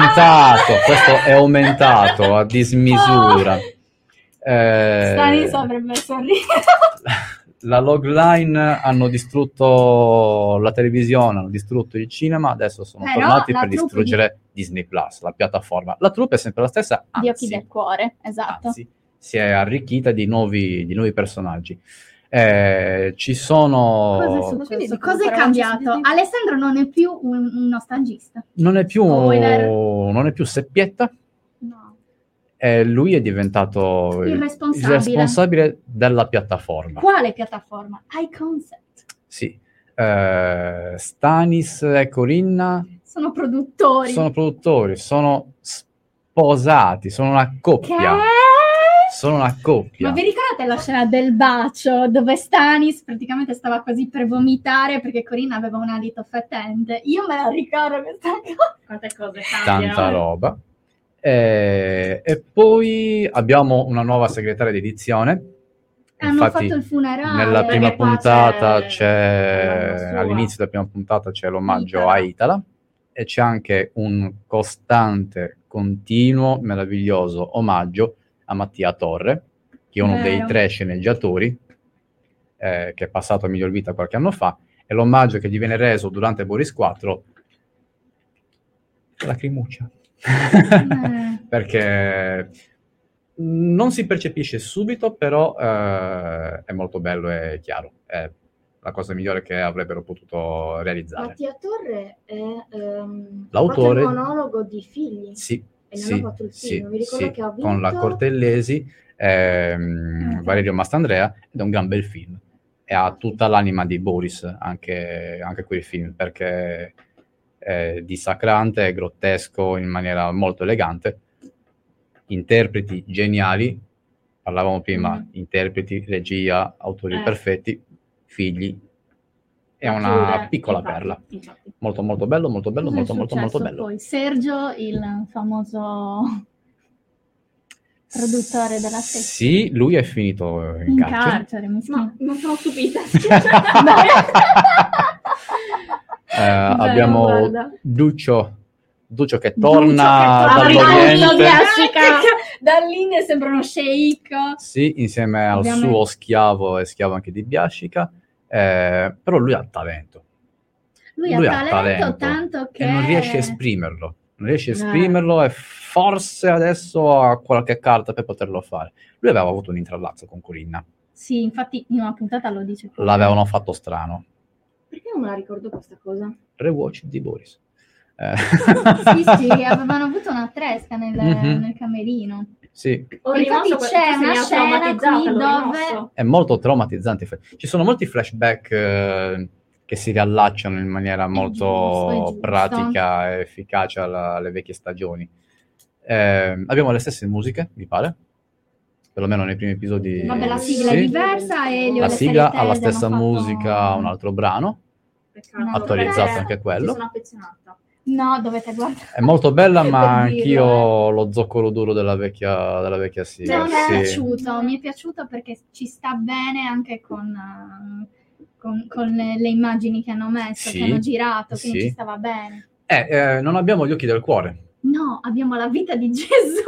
aumentato a dismisura. Stanis avrebbe sorriso. la logline, hanno distrutto la televisione, hanno distrutto il cinema, adesso sono tornati per distruggere Disney Plus, la piattaforma. La troupe è sempre la stessa, anzi, di Occhi del Cuore, esatto. Anzi, si è arricchita di nuovi personaggi. Ci sono... Cosa è cambiato? Alessandro non è più un nostalgista. Non è più Seppietta. No. Lui è diventato il responsabile della piattaforma. Quale piattaforma? iConcept. Sì. Stanis e Corinna sono produttori, sono sposati, sono una coppia. Che? Sono una coppia. Ma vi ricordate la scena del bacio dove Stanis praticamente stava quasi per vomitare perché Corinna aveva un alito fetente? Io me la ricordo questa cosa. Quante cose cambiano. Tanta roba. E poi abbiamo una nuova segretaria di edizione. Hanno fatto il funerale. Nella prima puntata all'inizio della prima puntata c'è l'omaggio a Itala e c'è anche un costante, continuo, meraviglioso omaggio a Mattia Torre, che è uno dei 3 sceneggiatori che è passato a miglior vita qualche anno fa, e l'omaggio che gli viene reso durante Boris 4 lacrimuccia. Perché non si percepisce subito, però è molto bello e chiaro. È la cosa migliore che avrebbero potuto realizzare. Mattia Torre è l'autore, il monologo di Figli. Sì. E non ha fatto il film, mi ricordo che ha vinto... con la Cortellesi, Valerio Mastandrea, ed è un gran bel film. E ha tutta l'anima di Boris, anche quel film, perché è dissacrante, è grottesco in maniera molto elegante, interpreti geniali, parlavamo prima, interpreti, regia, autori perfetti, Figli, è una piccola perla. Infatti. Molto molto bello, molto bello, molto bello. Poi Sergio, il famoso produttore della serie. Sì, lui è finito in carcere. No, non sono stupita. Abbiamo Duccio che torna dall'Oriente. Dall'India sembra uno sceicco. Sì, insieme al suo schiavo e schiavo anche di Biascica. Però lui ha talento. Lui ha talento tanto che... E non riesce a esprimerlo. E forse adesso ha qualche carta per poterlo fare. Lui aveva avuto un intrallazzo con Corinna. Sì, infatti in una puntata lo dice. L'avevano fatto strano. Perché non me la ricordo questa cosa? Rewatch di Boris. Sì, avevano avuto una tresca nel camerino. Sì. Infatti c'è una scena qui dove... È molto traumatizzante. Ci sono molti flashback che si riallacciano in maniera molto pratica e efficace alle vecchie stagioni. Abbiamo le stesse musiche, mi pare. Perlomeno nei primi episodi. Vabbè, la sigla è diversa e la sigla ha la stessa musica, un altro brano. Attualizzato anche quello. Sono affezionata. No, dovete guardare. È molto bella, ma anch'io ho lo zoccolo duro della vecchia sigla. Non mi è piaciuto perché ci sta bene anche con le immagini che hanno messo, che hanno girato, quindi ci stava bene. Non abbiamo gli occhi del cuore. No, abbiamo la vita di Gesù.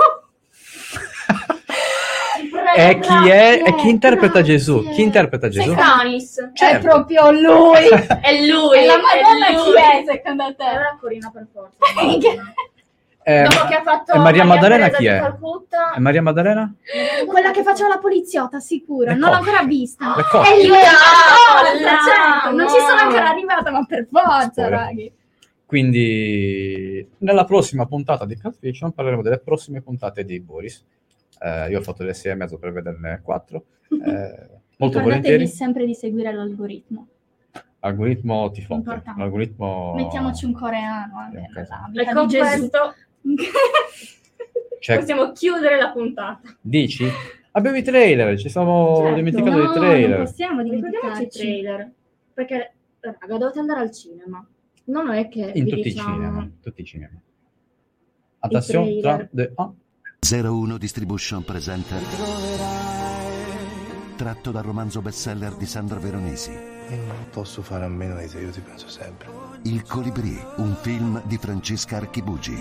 E chi interpreta Gesù? Chi interpreta Gesù? Stanis. Certo. È proprio lui. È lui. E la Madonna chi è secondo te? Era Corina per forza. Dopo che ha fatto Maria Maddalena chi è? Calcutta. È Maria Maddalena? Quella che faceva la poliziotta, sicuro. Non l'ho ancora vista. Le È lui. Certo. Non ci sono ancora arrivata, ma per forza, raghi. Quindi nella prossima puntata di Cult Fiction parleremo delle prossime puntate di Boris. Io ho fatto le 6:30 per vederne 4. Molto volentieri. Sempre di seguire l'algoritmo. L'algoritmo ti fonte. L'algoritmo... Mettiamoci un coreano. E con questo possiamo chiudere la puntata. Dici? Abbiamo i trailer, ci siamo dimenticati dei trailer. Non possiamo dimenticarci i trailer. Perché, raga, dovete andare al cinema. Non è che in vi tutti diciamo... i cinema. Attenzione, 3, 2, 1. 01 Distribution presenta tratto dal romanzo bestseller di Sandra Veronesi. Non posso fare a meno di te, io ti penso sempre. Il Colibrì, un film di Francesca Archibugi.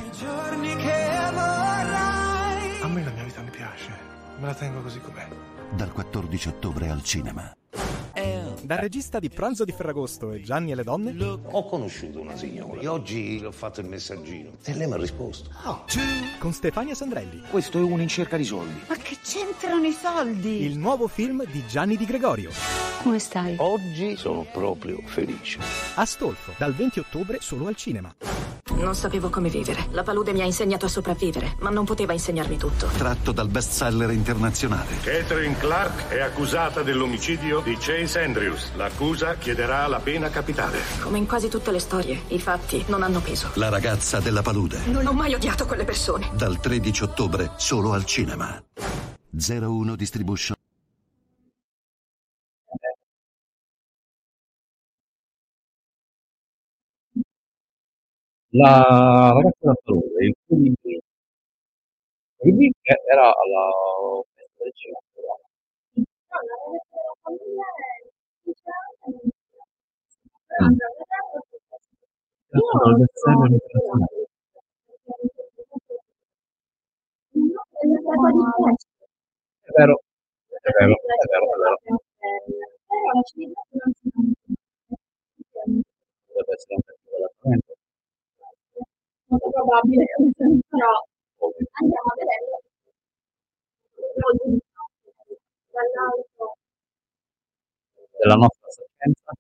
A me la mia vita mi piace, me la tengo così com'è. Dal 14 ottobre al cinema. Dal regista di Pranzo di Ferragosto e Gianni e le donne. Ho conosciuto una signora e oggi le ho fatto il messaggino e lei mi ha risposto. Con Stefania Sandrelli. Questo è uno in cerca di soldi. Ma che c'entrano i soldi? Il nuovo film di Gianni Di Gregorio. Come stai? Oggi sono proprio felice. Astolfo, dal 20 ottobre solo al cinema. Non sapevo come vivere. La palude mi ha insegnato a sopravvivere, ma non poteva insegnarmi tutto. Tratto dal bestseller internazionale. Catherine Clark è accusata dell'omicidio di Chase Andrews. L'accusa chiederà la pena capitale. Come in quasi tutte le storie, i fatti non hanno peso. La ragazza della palude. Non ho mai odiato quelle persone. Dal 13 ottobre solo al cinema. 01 Distribution. La ragazza della palude, il film che era alla festa del cinema. Dal bestseller internazionale. È vero, è vero, è vero, è vero. Deve essere un festival attualmente. Molto probabile, però andiamo a vedere dall'alto Della nostra sapienza.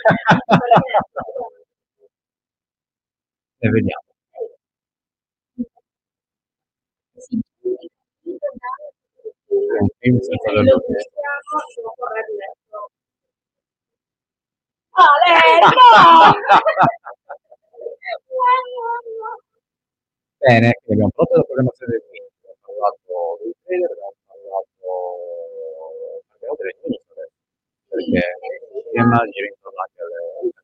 E vediamo. È un film senza averlo visto. Bene, quindi abbiamo parlato della programmazione del film, abbiamo parlato del trailer, abbiamo delle news adesso, perché il cinema gira intorno anche alle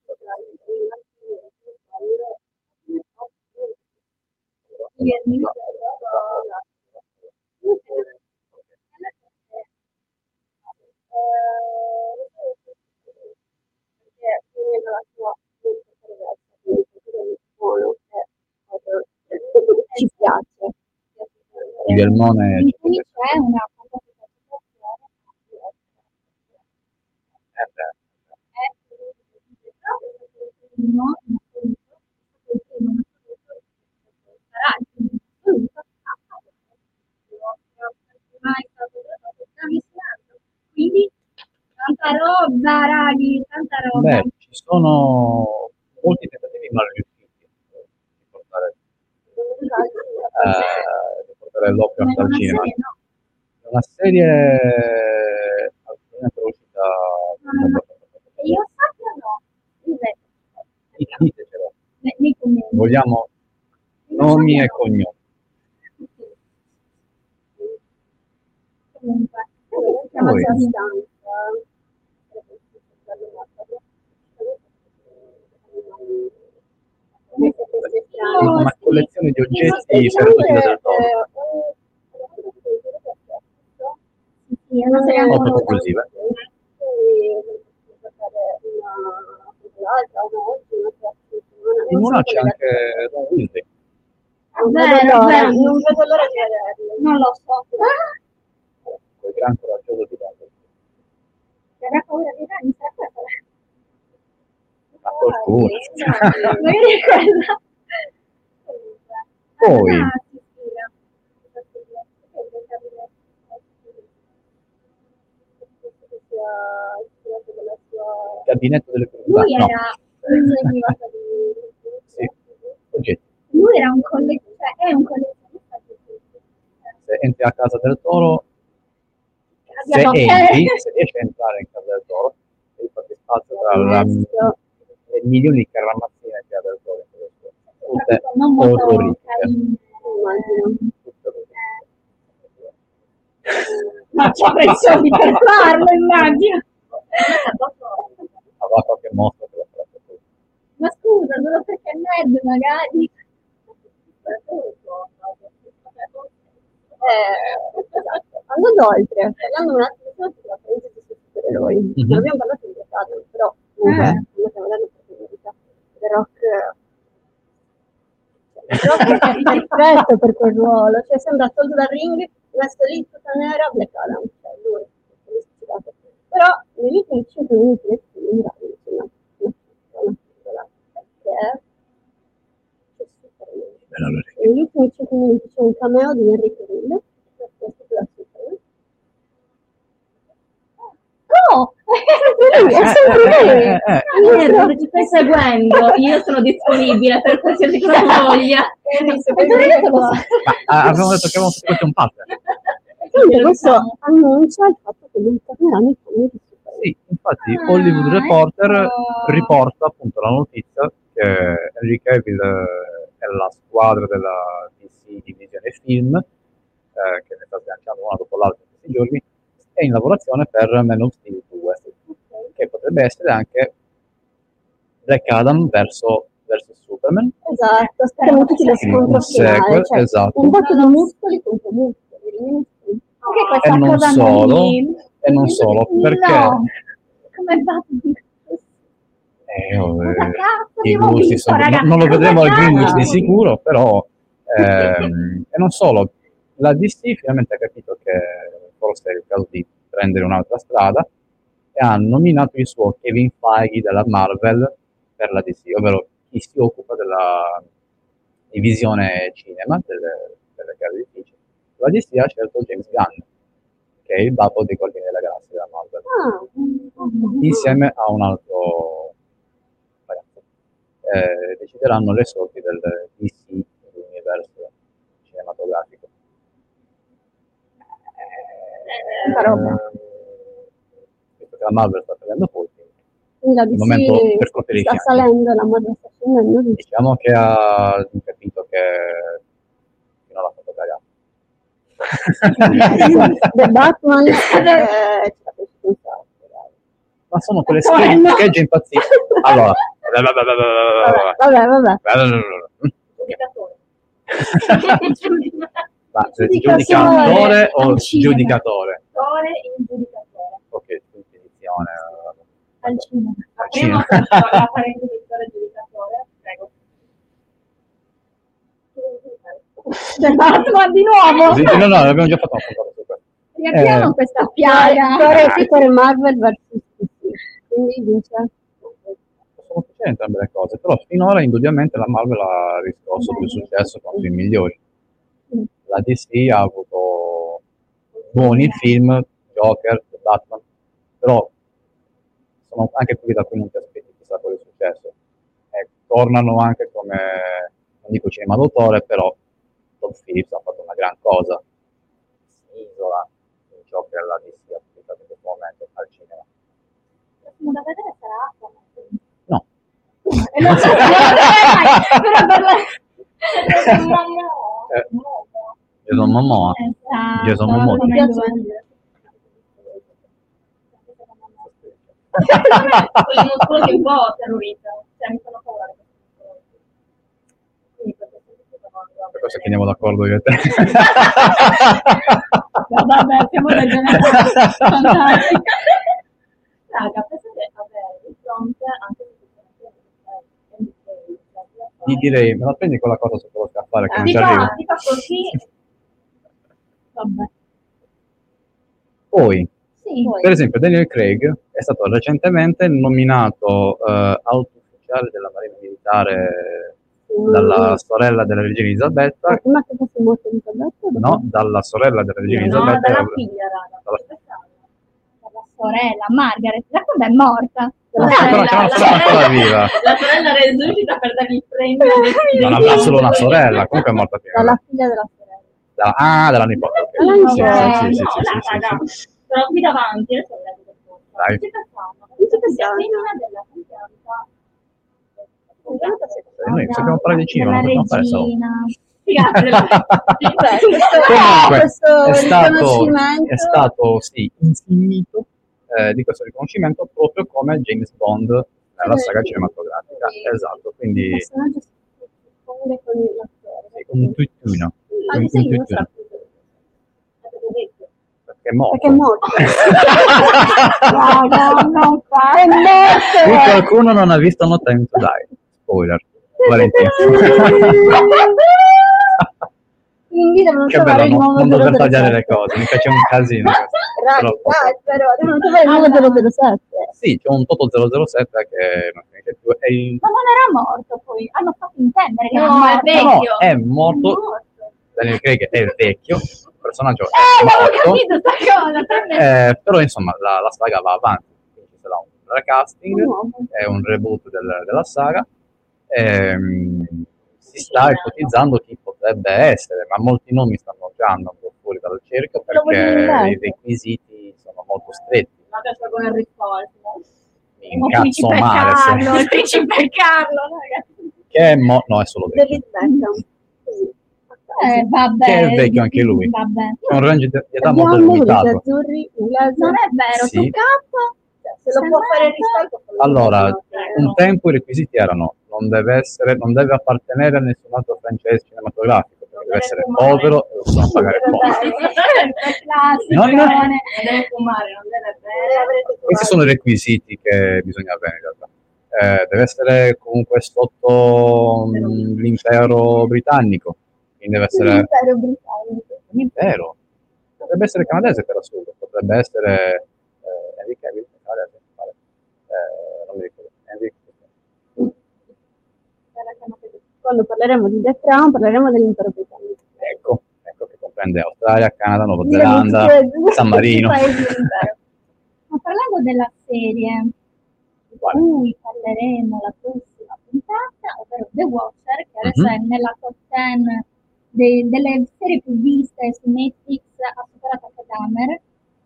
ci piace. Il Gelmone Quindi c'è una quindi tanta roba, raghi, tanta roba. Beh, ci sono molti tentativi mal riusciti di portare Lovecraft al cinema. È una serie assolutamente uscita. Io sappia no. Ditecelo. Vogliamo nomi e cognomi. Poi. Una collezione di oggetti perduti da Del Toro. Molto conclusive. In una c'è anche Ron Weasley. Vero, non vedo l'ora di vederlo. Non lo so. Quel gran coraggioso di Dumbledore. Se avrà paura di ragni, sarà Ma qualcuno. magari è quella. Poi gabinetto delle curiosità. Lui era Sì, oggetti. lui era un collezionista, è un collezionista. Se entri a casa del Toro, se riesci a entrare in casa del Toro, devi farti spazio tra le milioni di caramazzine che ha del Toro. Tutte orrorifiche. Ma c'ho pressioni per farlo, immagino. Avrà qualche mostro che lo farà per lui. Ma scusa, solo perché è nerd, magari. Andando oltre, parlando un attimo sulla parentesi sui supereroi. Non abbiamo parlato di Black però stiamo parlando di Rock. Rock è perfetto per quel ruolo, cioè sembra tolto dal ring, messo lì tutta nera, Black Adam, cioè lui, però negli ultimi 5 minuti del film un cameo di Henry Cavill. No! È sempre lui! Ci stai seguendo, io sono disponibile per qualsiasi cosa voglia. Avevamo detto che avevamo fatto un partner. Quindi questo annuncia il fatto che non torneranno i film di supereroi. Sì, infatti Hollywood Reporter riporta appunto la notizia che Henry Cavill e la squadra della DC Divisione Film, che ne sta sganciando una dopo l'altra in questi giorni, è in lavorazione per Man of Steel 2, che potrebbe essere anche Black Adam verso Superman. Esatto, aspettiamo tutti lo scontro finale, cioè esatto. un botto di muscoli contro muscoli. E non solo, perché come i gusti sono, non lo vedremo al Greenwich di sicuro, però e non solo, la DC finalmente ha capito che forse è il caso di prendere un'altra strada e ha nominato il suo Kevin Feige della Marvel per la DC, ovvero chi si occupa della divisione cinema delle case editrici. La DC ha scelto James Gunn, che è il babbo dei Guardiani della Galassia della Marvel, insieme a un altro ragazzo. Decideranno le sorti del DC, dell'universo cinematografico. Visto che la Marvel sta prendendo polsi, quindi la DC per colpire sta salendo, la Marvel sta scendendo. Diciamo che ha capito che non l'ha fatto cagare. The Batman ma sono quelle schegge impazzite. Allora, vabbè. Giudicatore o giudicatore? Ok, edizione. Al cinema. Apriamo la parentesi giudicatore, prego. Batman di nuovo! No, l'abbiamo già fatto una puntata su questo. Riapriamo questa piaga. Super Marvel vs DC. Quindi vince. Sono piacere entrambe le cose, però finora indubbiamente la Marvel ha riscosso più successo con film migliori. La DC ha avuto buoni film, Joker, Batman, però sono anche quelli da cui non ti aspetti chissà quale successo. Tornano anche come, non dico cinema d'autore, però Todd Phillips ha fatto una gran cosa. Si isola in ciò che la DC ha pubblicato in questo momento al cinema. Da vedere sarà Aquaman. No. Non so, però per la... Jason Momoa. Jason Momoa. Quello che un po' terrorizza, cioè mi fanno paura. Per questo che andiamo d'accordo io e te. Vabbè, siamo ragionati. Fantastico. Raga, pensate avere di fronte anche gli direi, me la prendi quella cosa sotto lo scaffale che non ci arriva. Ti fa così. Vabbè. Poi, Sì. per esempio, Daniel Craig è stato recentemente nominato alto ufficiale della Marina Militare dalla sorella della regina Elisabetta. Ma che fosse morto Elisabetta? No, dalla sorella della regina Elisabetta. Dalla figlia, raga. La sorella, Margaret, da quando è morta? No, c'è una sorella ancora viva. La sorella resuscita per dargli il premio. Non avrà solo una sorella, comunque è morta prima. Dalla figlia della sorella. Della nipote. Ok. Dalla nipote. Sì. Però qui davanti le sorelle del posto. Dai. Noi sappiamo parlare di cinema, non possiamo fare solo. Comunque è stato sì, insignito di questo riconoscimento proprio come James Bond nella saga cinematografica. Esatto, quindi un tutt'uno. Perché è morto. Perché è morto. Non fa, è morto. Qui qualcuno non ha visto No Time to Die. Spoiler. Valentina. Quindi devono Che trovare bello, il nuovo non dover 007. tagliare le cose, mi piace un casino. Dai, però devono trovare il nuovo 007. Sì, c'è un Toto 007 che non finisce più. Ma non era morto poi, hanno fatto intendere che No, era morto. è vecchio. No, è morto Daniel Craig è vecchio, il personaggio è non ho morto, capito sta cosa. però insomma la saga va avanti, quindi ci sarà un recasting, è un reboot della saga, si sta ipotizzando chi potrebbe essere, ma molti nomi stanno già andando fuori dal cerchio perché i requisiti sono molto stretti. Ma adesso con Henry Ford. Incazzo male Il principe Carlo, ragazzi. che è no, è solo vecchio. Vabbè. Che è vecchio anche lui. Vabbè. C'è un range di età molto limitato. Non è vero, Sì. tu capo. Se lo può fare risalto. Allora, un tempo i requisiti erano non deve appartenere a nessun altro franchise cinematografico, perché deve essere povero e lo possono pagare poco. Non deve fumare, non deve bere. Questi sono i requisiti che bisogna avere in realtà. Deve essere comunque sotto l'impero britannico, quindi deve essere L'impero britannico. l'impero. Potrebbe essere canadese per assurdo, potrebbe essere Henry Cavill, canadese, vale. Non mi ricordo. Quando parleremo di The Crown parleremo dell'impero britannico. Ecco che comprende Australia, Canada, Nuova Zelanda, San Marino. Ma parlando della serie di cui parleremo la prossima puntata, ovvero The Watcher, che adesso è nella top 10 delle serie più viste su Netflix, ha superato anche Dahmer.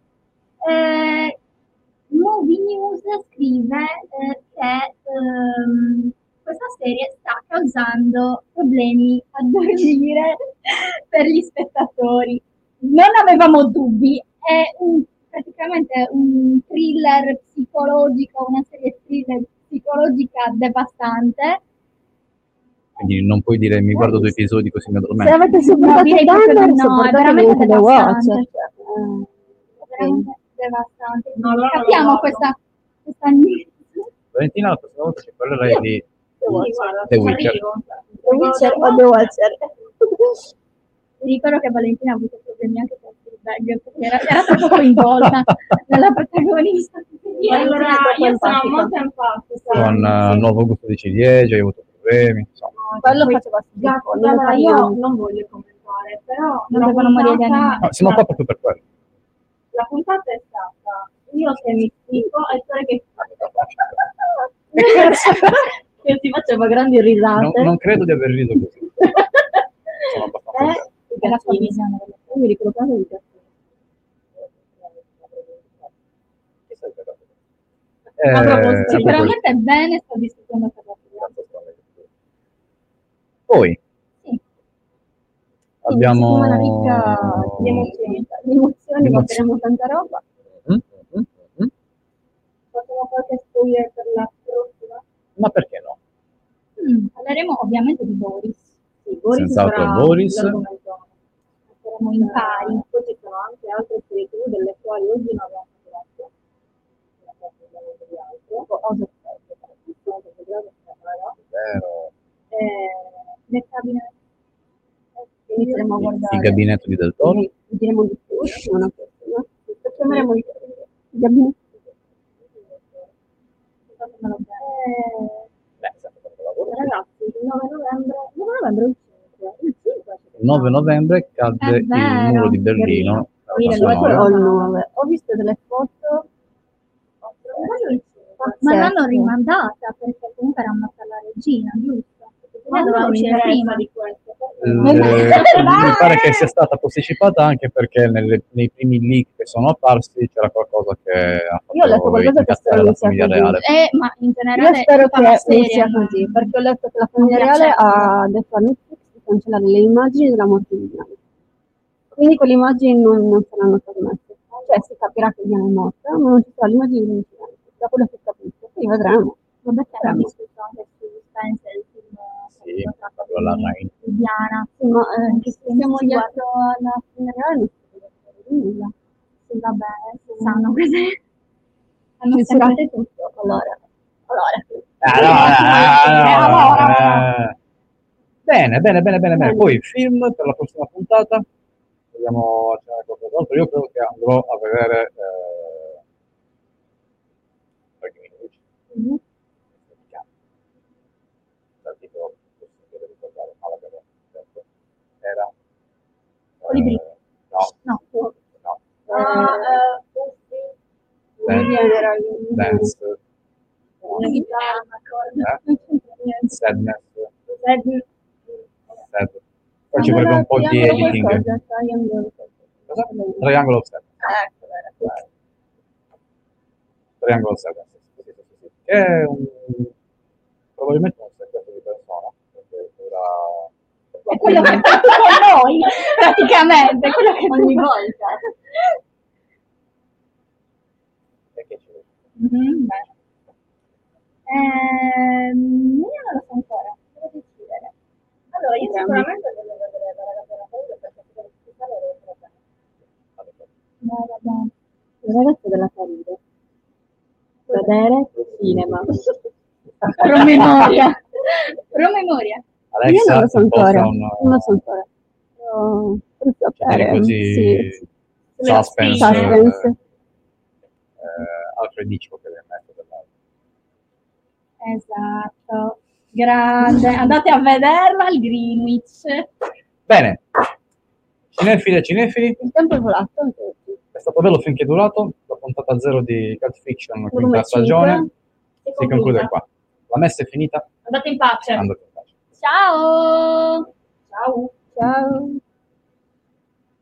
Movie News scrive che questa serie sta causando problemi a dormire per gli spettatori. Non avevamo dubbi, è praticamente un thriller psicologico, una serie thriller psicologica devastante. Quindi non puoi dire mi guardo 2 episodi così mi addormento. Se avete supportato Dahmer, è veramente The Watcher. È veramente devastante. Capiamo questa Valentina, la prossima volta ci parlerai di The Witcher. The Witcher o The Watcher? Mi ricordo che Valentina ha avuto problemi anche con Spielberg perché era troppo coinvolta nella protagonista. Allora, io sono molto empatica. Con nuovo gusto di ciliegie, hai avuto problemi, insomma. Quello faceva schifo. Allora, io non voglio commentare, però Non devono morire gli animali. No, siamo qua proprio per quello. La puntata è stata io che mi schifo e te che che si faceva grandi risate. Non credo di aver riso così. Sono abbastanza È la sua visione. Io mi ricordo tanto di te. Sicuramente bene sto discutendo per la prima. Poi Sì. abbiamo Una ricca di emozioni, porteremo tanta roba. Facciamo qualche spoiler per la prossima. Ma perché no? Parleremo ovviamente di Boris. Sì, Boris Senz'altro sarà Boris. l'argomento. Saremo in pari. Poi ci sono anche altre serie TV delle quali oggi non abbiamo parlato. Vero. Nel cabinet. Inizieremo a guardare. Il gabinetto di Del Toro. Diremo di più, non a questo. Lo chiameremo il gabinetto. Ragazzi, il 9 novembre il 5. Il 9 novembre cadde il muro di Berlino. Ho visto delle foto. Ma l'hanno rimandata perché comunque era andata la regina, giusto? Ma Doveva non mi uscire interessa prima. di questo. Mi pare che sia stata posticipata anche perché nei primi leak che sono apparsi c'era qualcosa che ha Io ho letto qualcosa che incazzare la sia famiglia così. reale. Ma in generale Io spero tutta la che serie, sia ma- così, perché ho letto che la famiglia Non reale piace. ha detto a Netflix di cancellare le immagini della morte di Diana. Quindi quelle immagini non saranno trasmesse. Cioè si capirà che Diana è morta, ma non ci sarà l'immagine di incidente. Da quello che capisco. Quindi vedremo. Vabbè, che abbiamo discusso anche su Spencer, il film Sì, proprio la Rain. di Diana. Sì, ma che Sì, siamo sì, dietro alla famiglia reale non si può dire nulla. Sì, vabbè, sanno cos'è. Hanno Censurate sempre tutto. Allora. Bene. Poi film per la prossima puntata. Vogliamo accennare qualcos'altro? Io credo che andrò a vedere dal titolo possibile ricordare Malaga era Dance, Sadness. Poi ci vorrebbe un po' di editing. Triangle of Sadness. Triangle of Sadness. Che è probabilmente un segreto di persona, perché è quello che fa con noi, praticamente, quello che ogni volta. Io non lo so ancora, devo decidere. Allora, io sicuramente voglio vedere la ragazza della paura perché si fa il ragazzo della paura. Vedere cinema. Promemoria. Alexa, io non lo so ancora. Non lo so ancora. Così, sì. suspense. Alfred Hitchcock che Esatto, grande. Andate a vederla al Greenwich. Bene, cinefili. Il tempo è volato. È stato bello finché è durato. La puntata 0 di Cult Fiction, quinta stagione, si conclude qua. La messa è finita. Andate in pace. Andate in pace. Ciao. Ciao.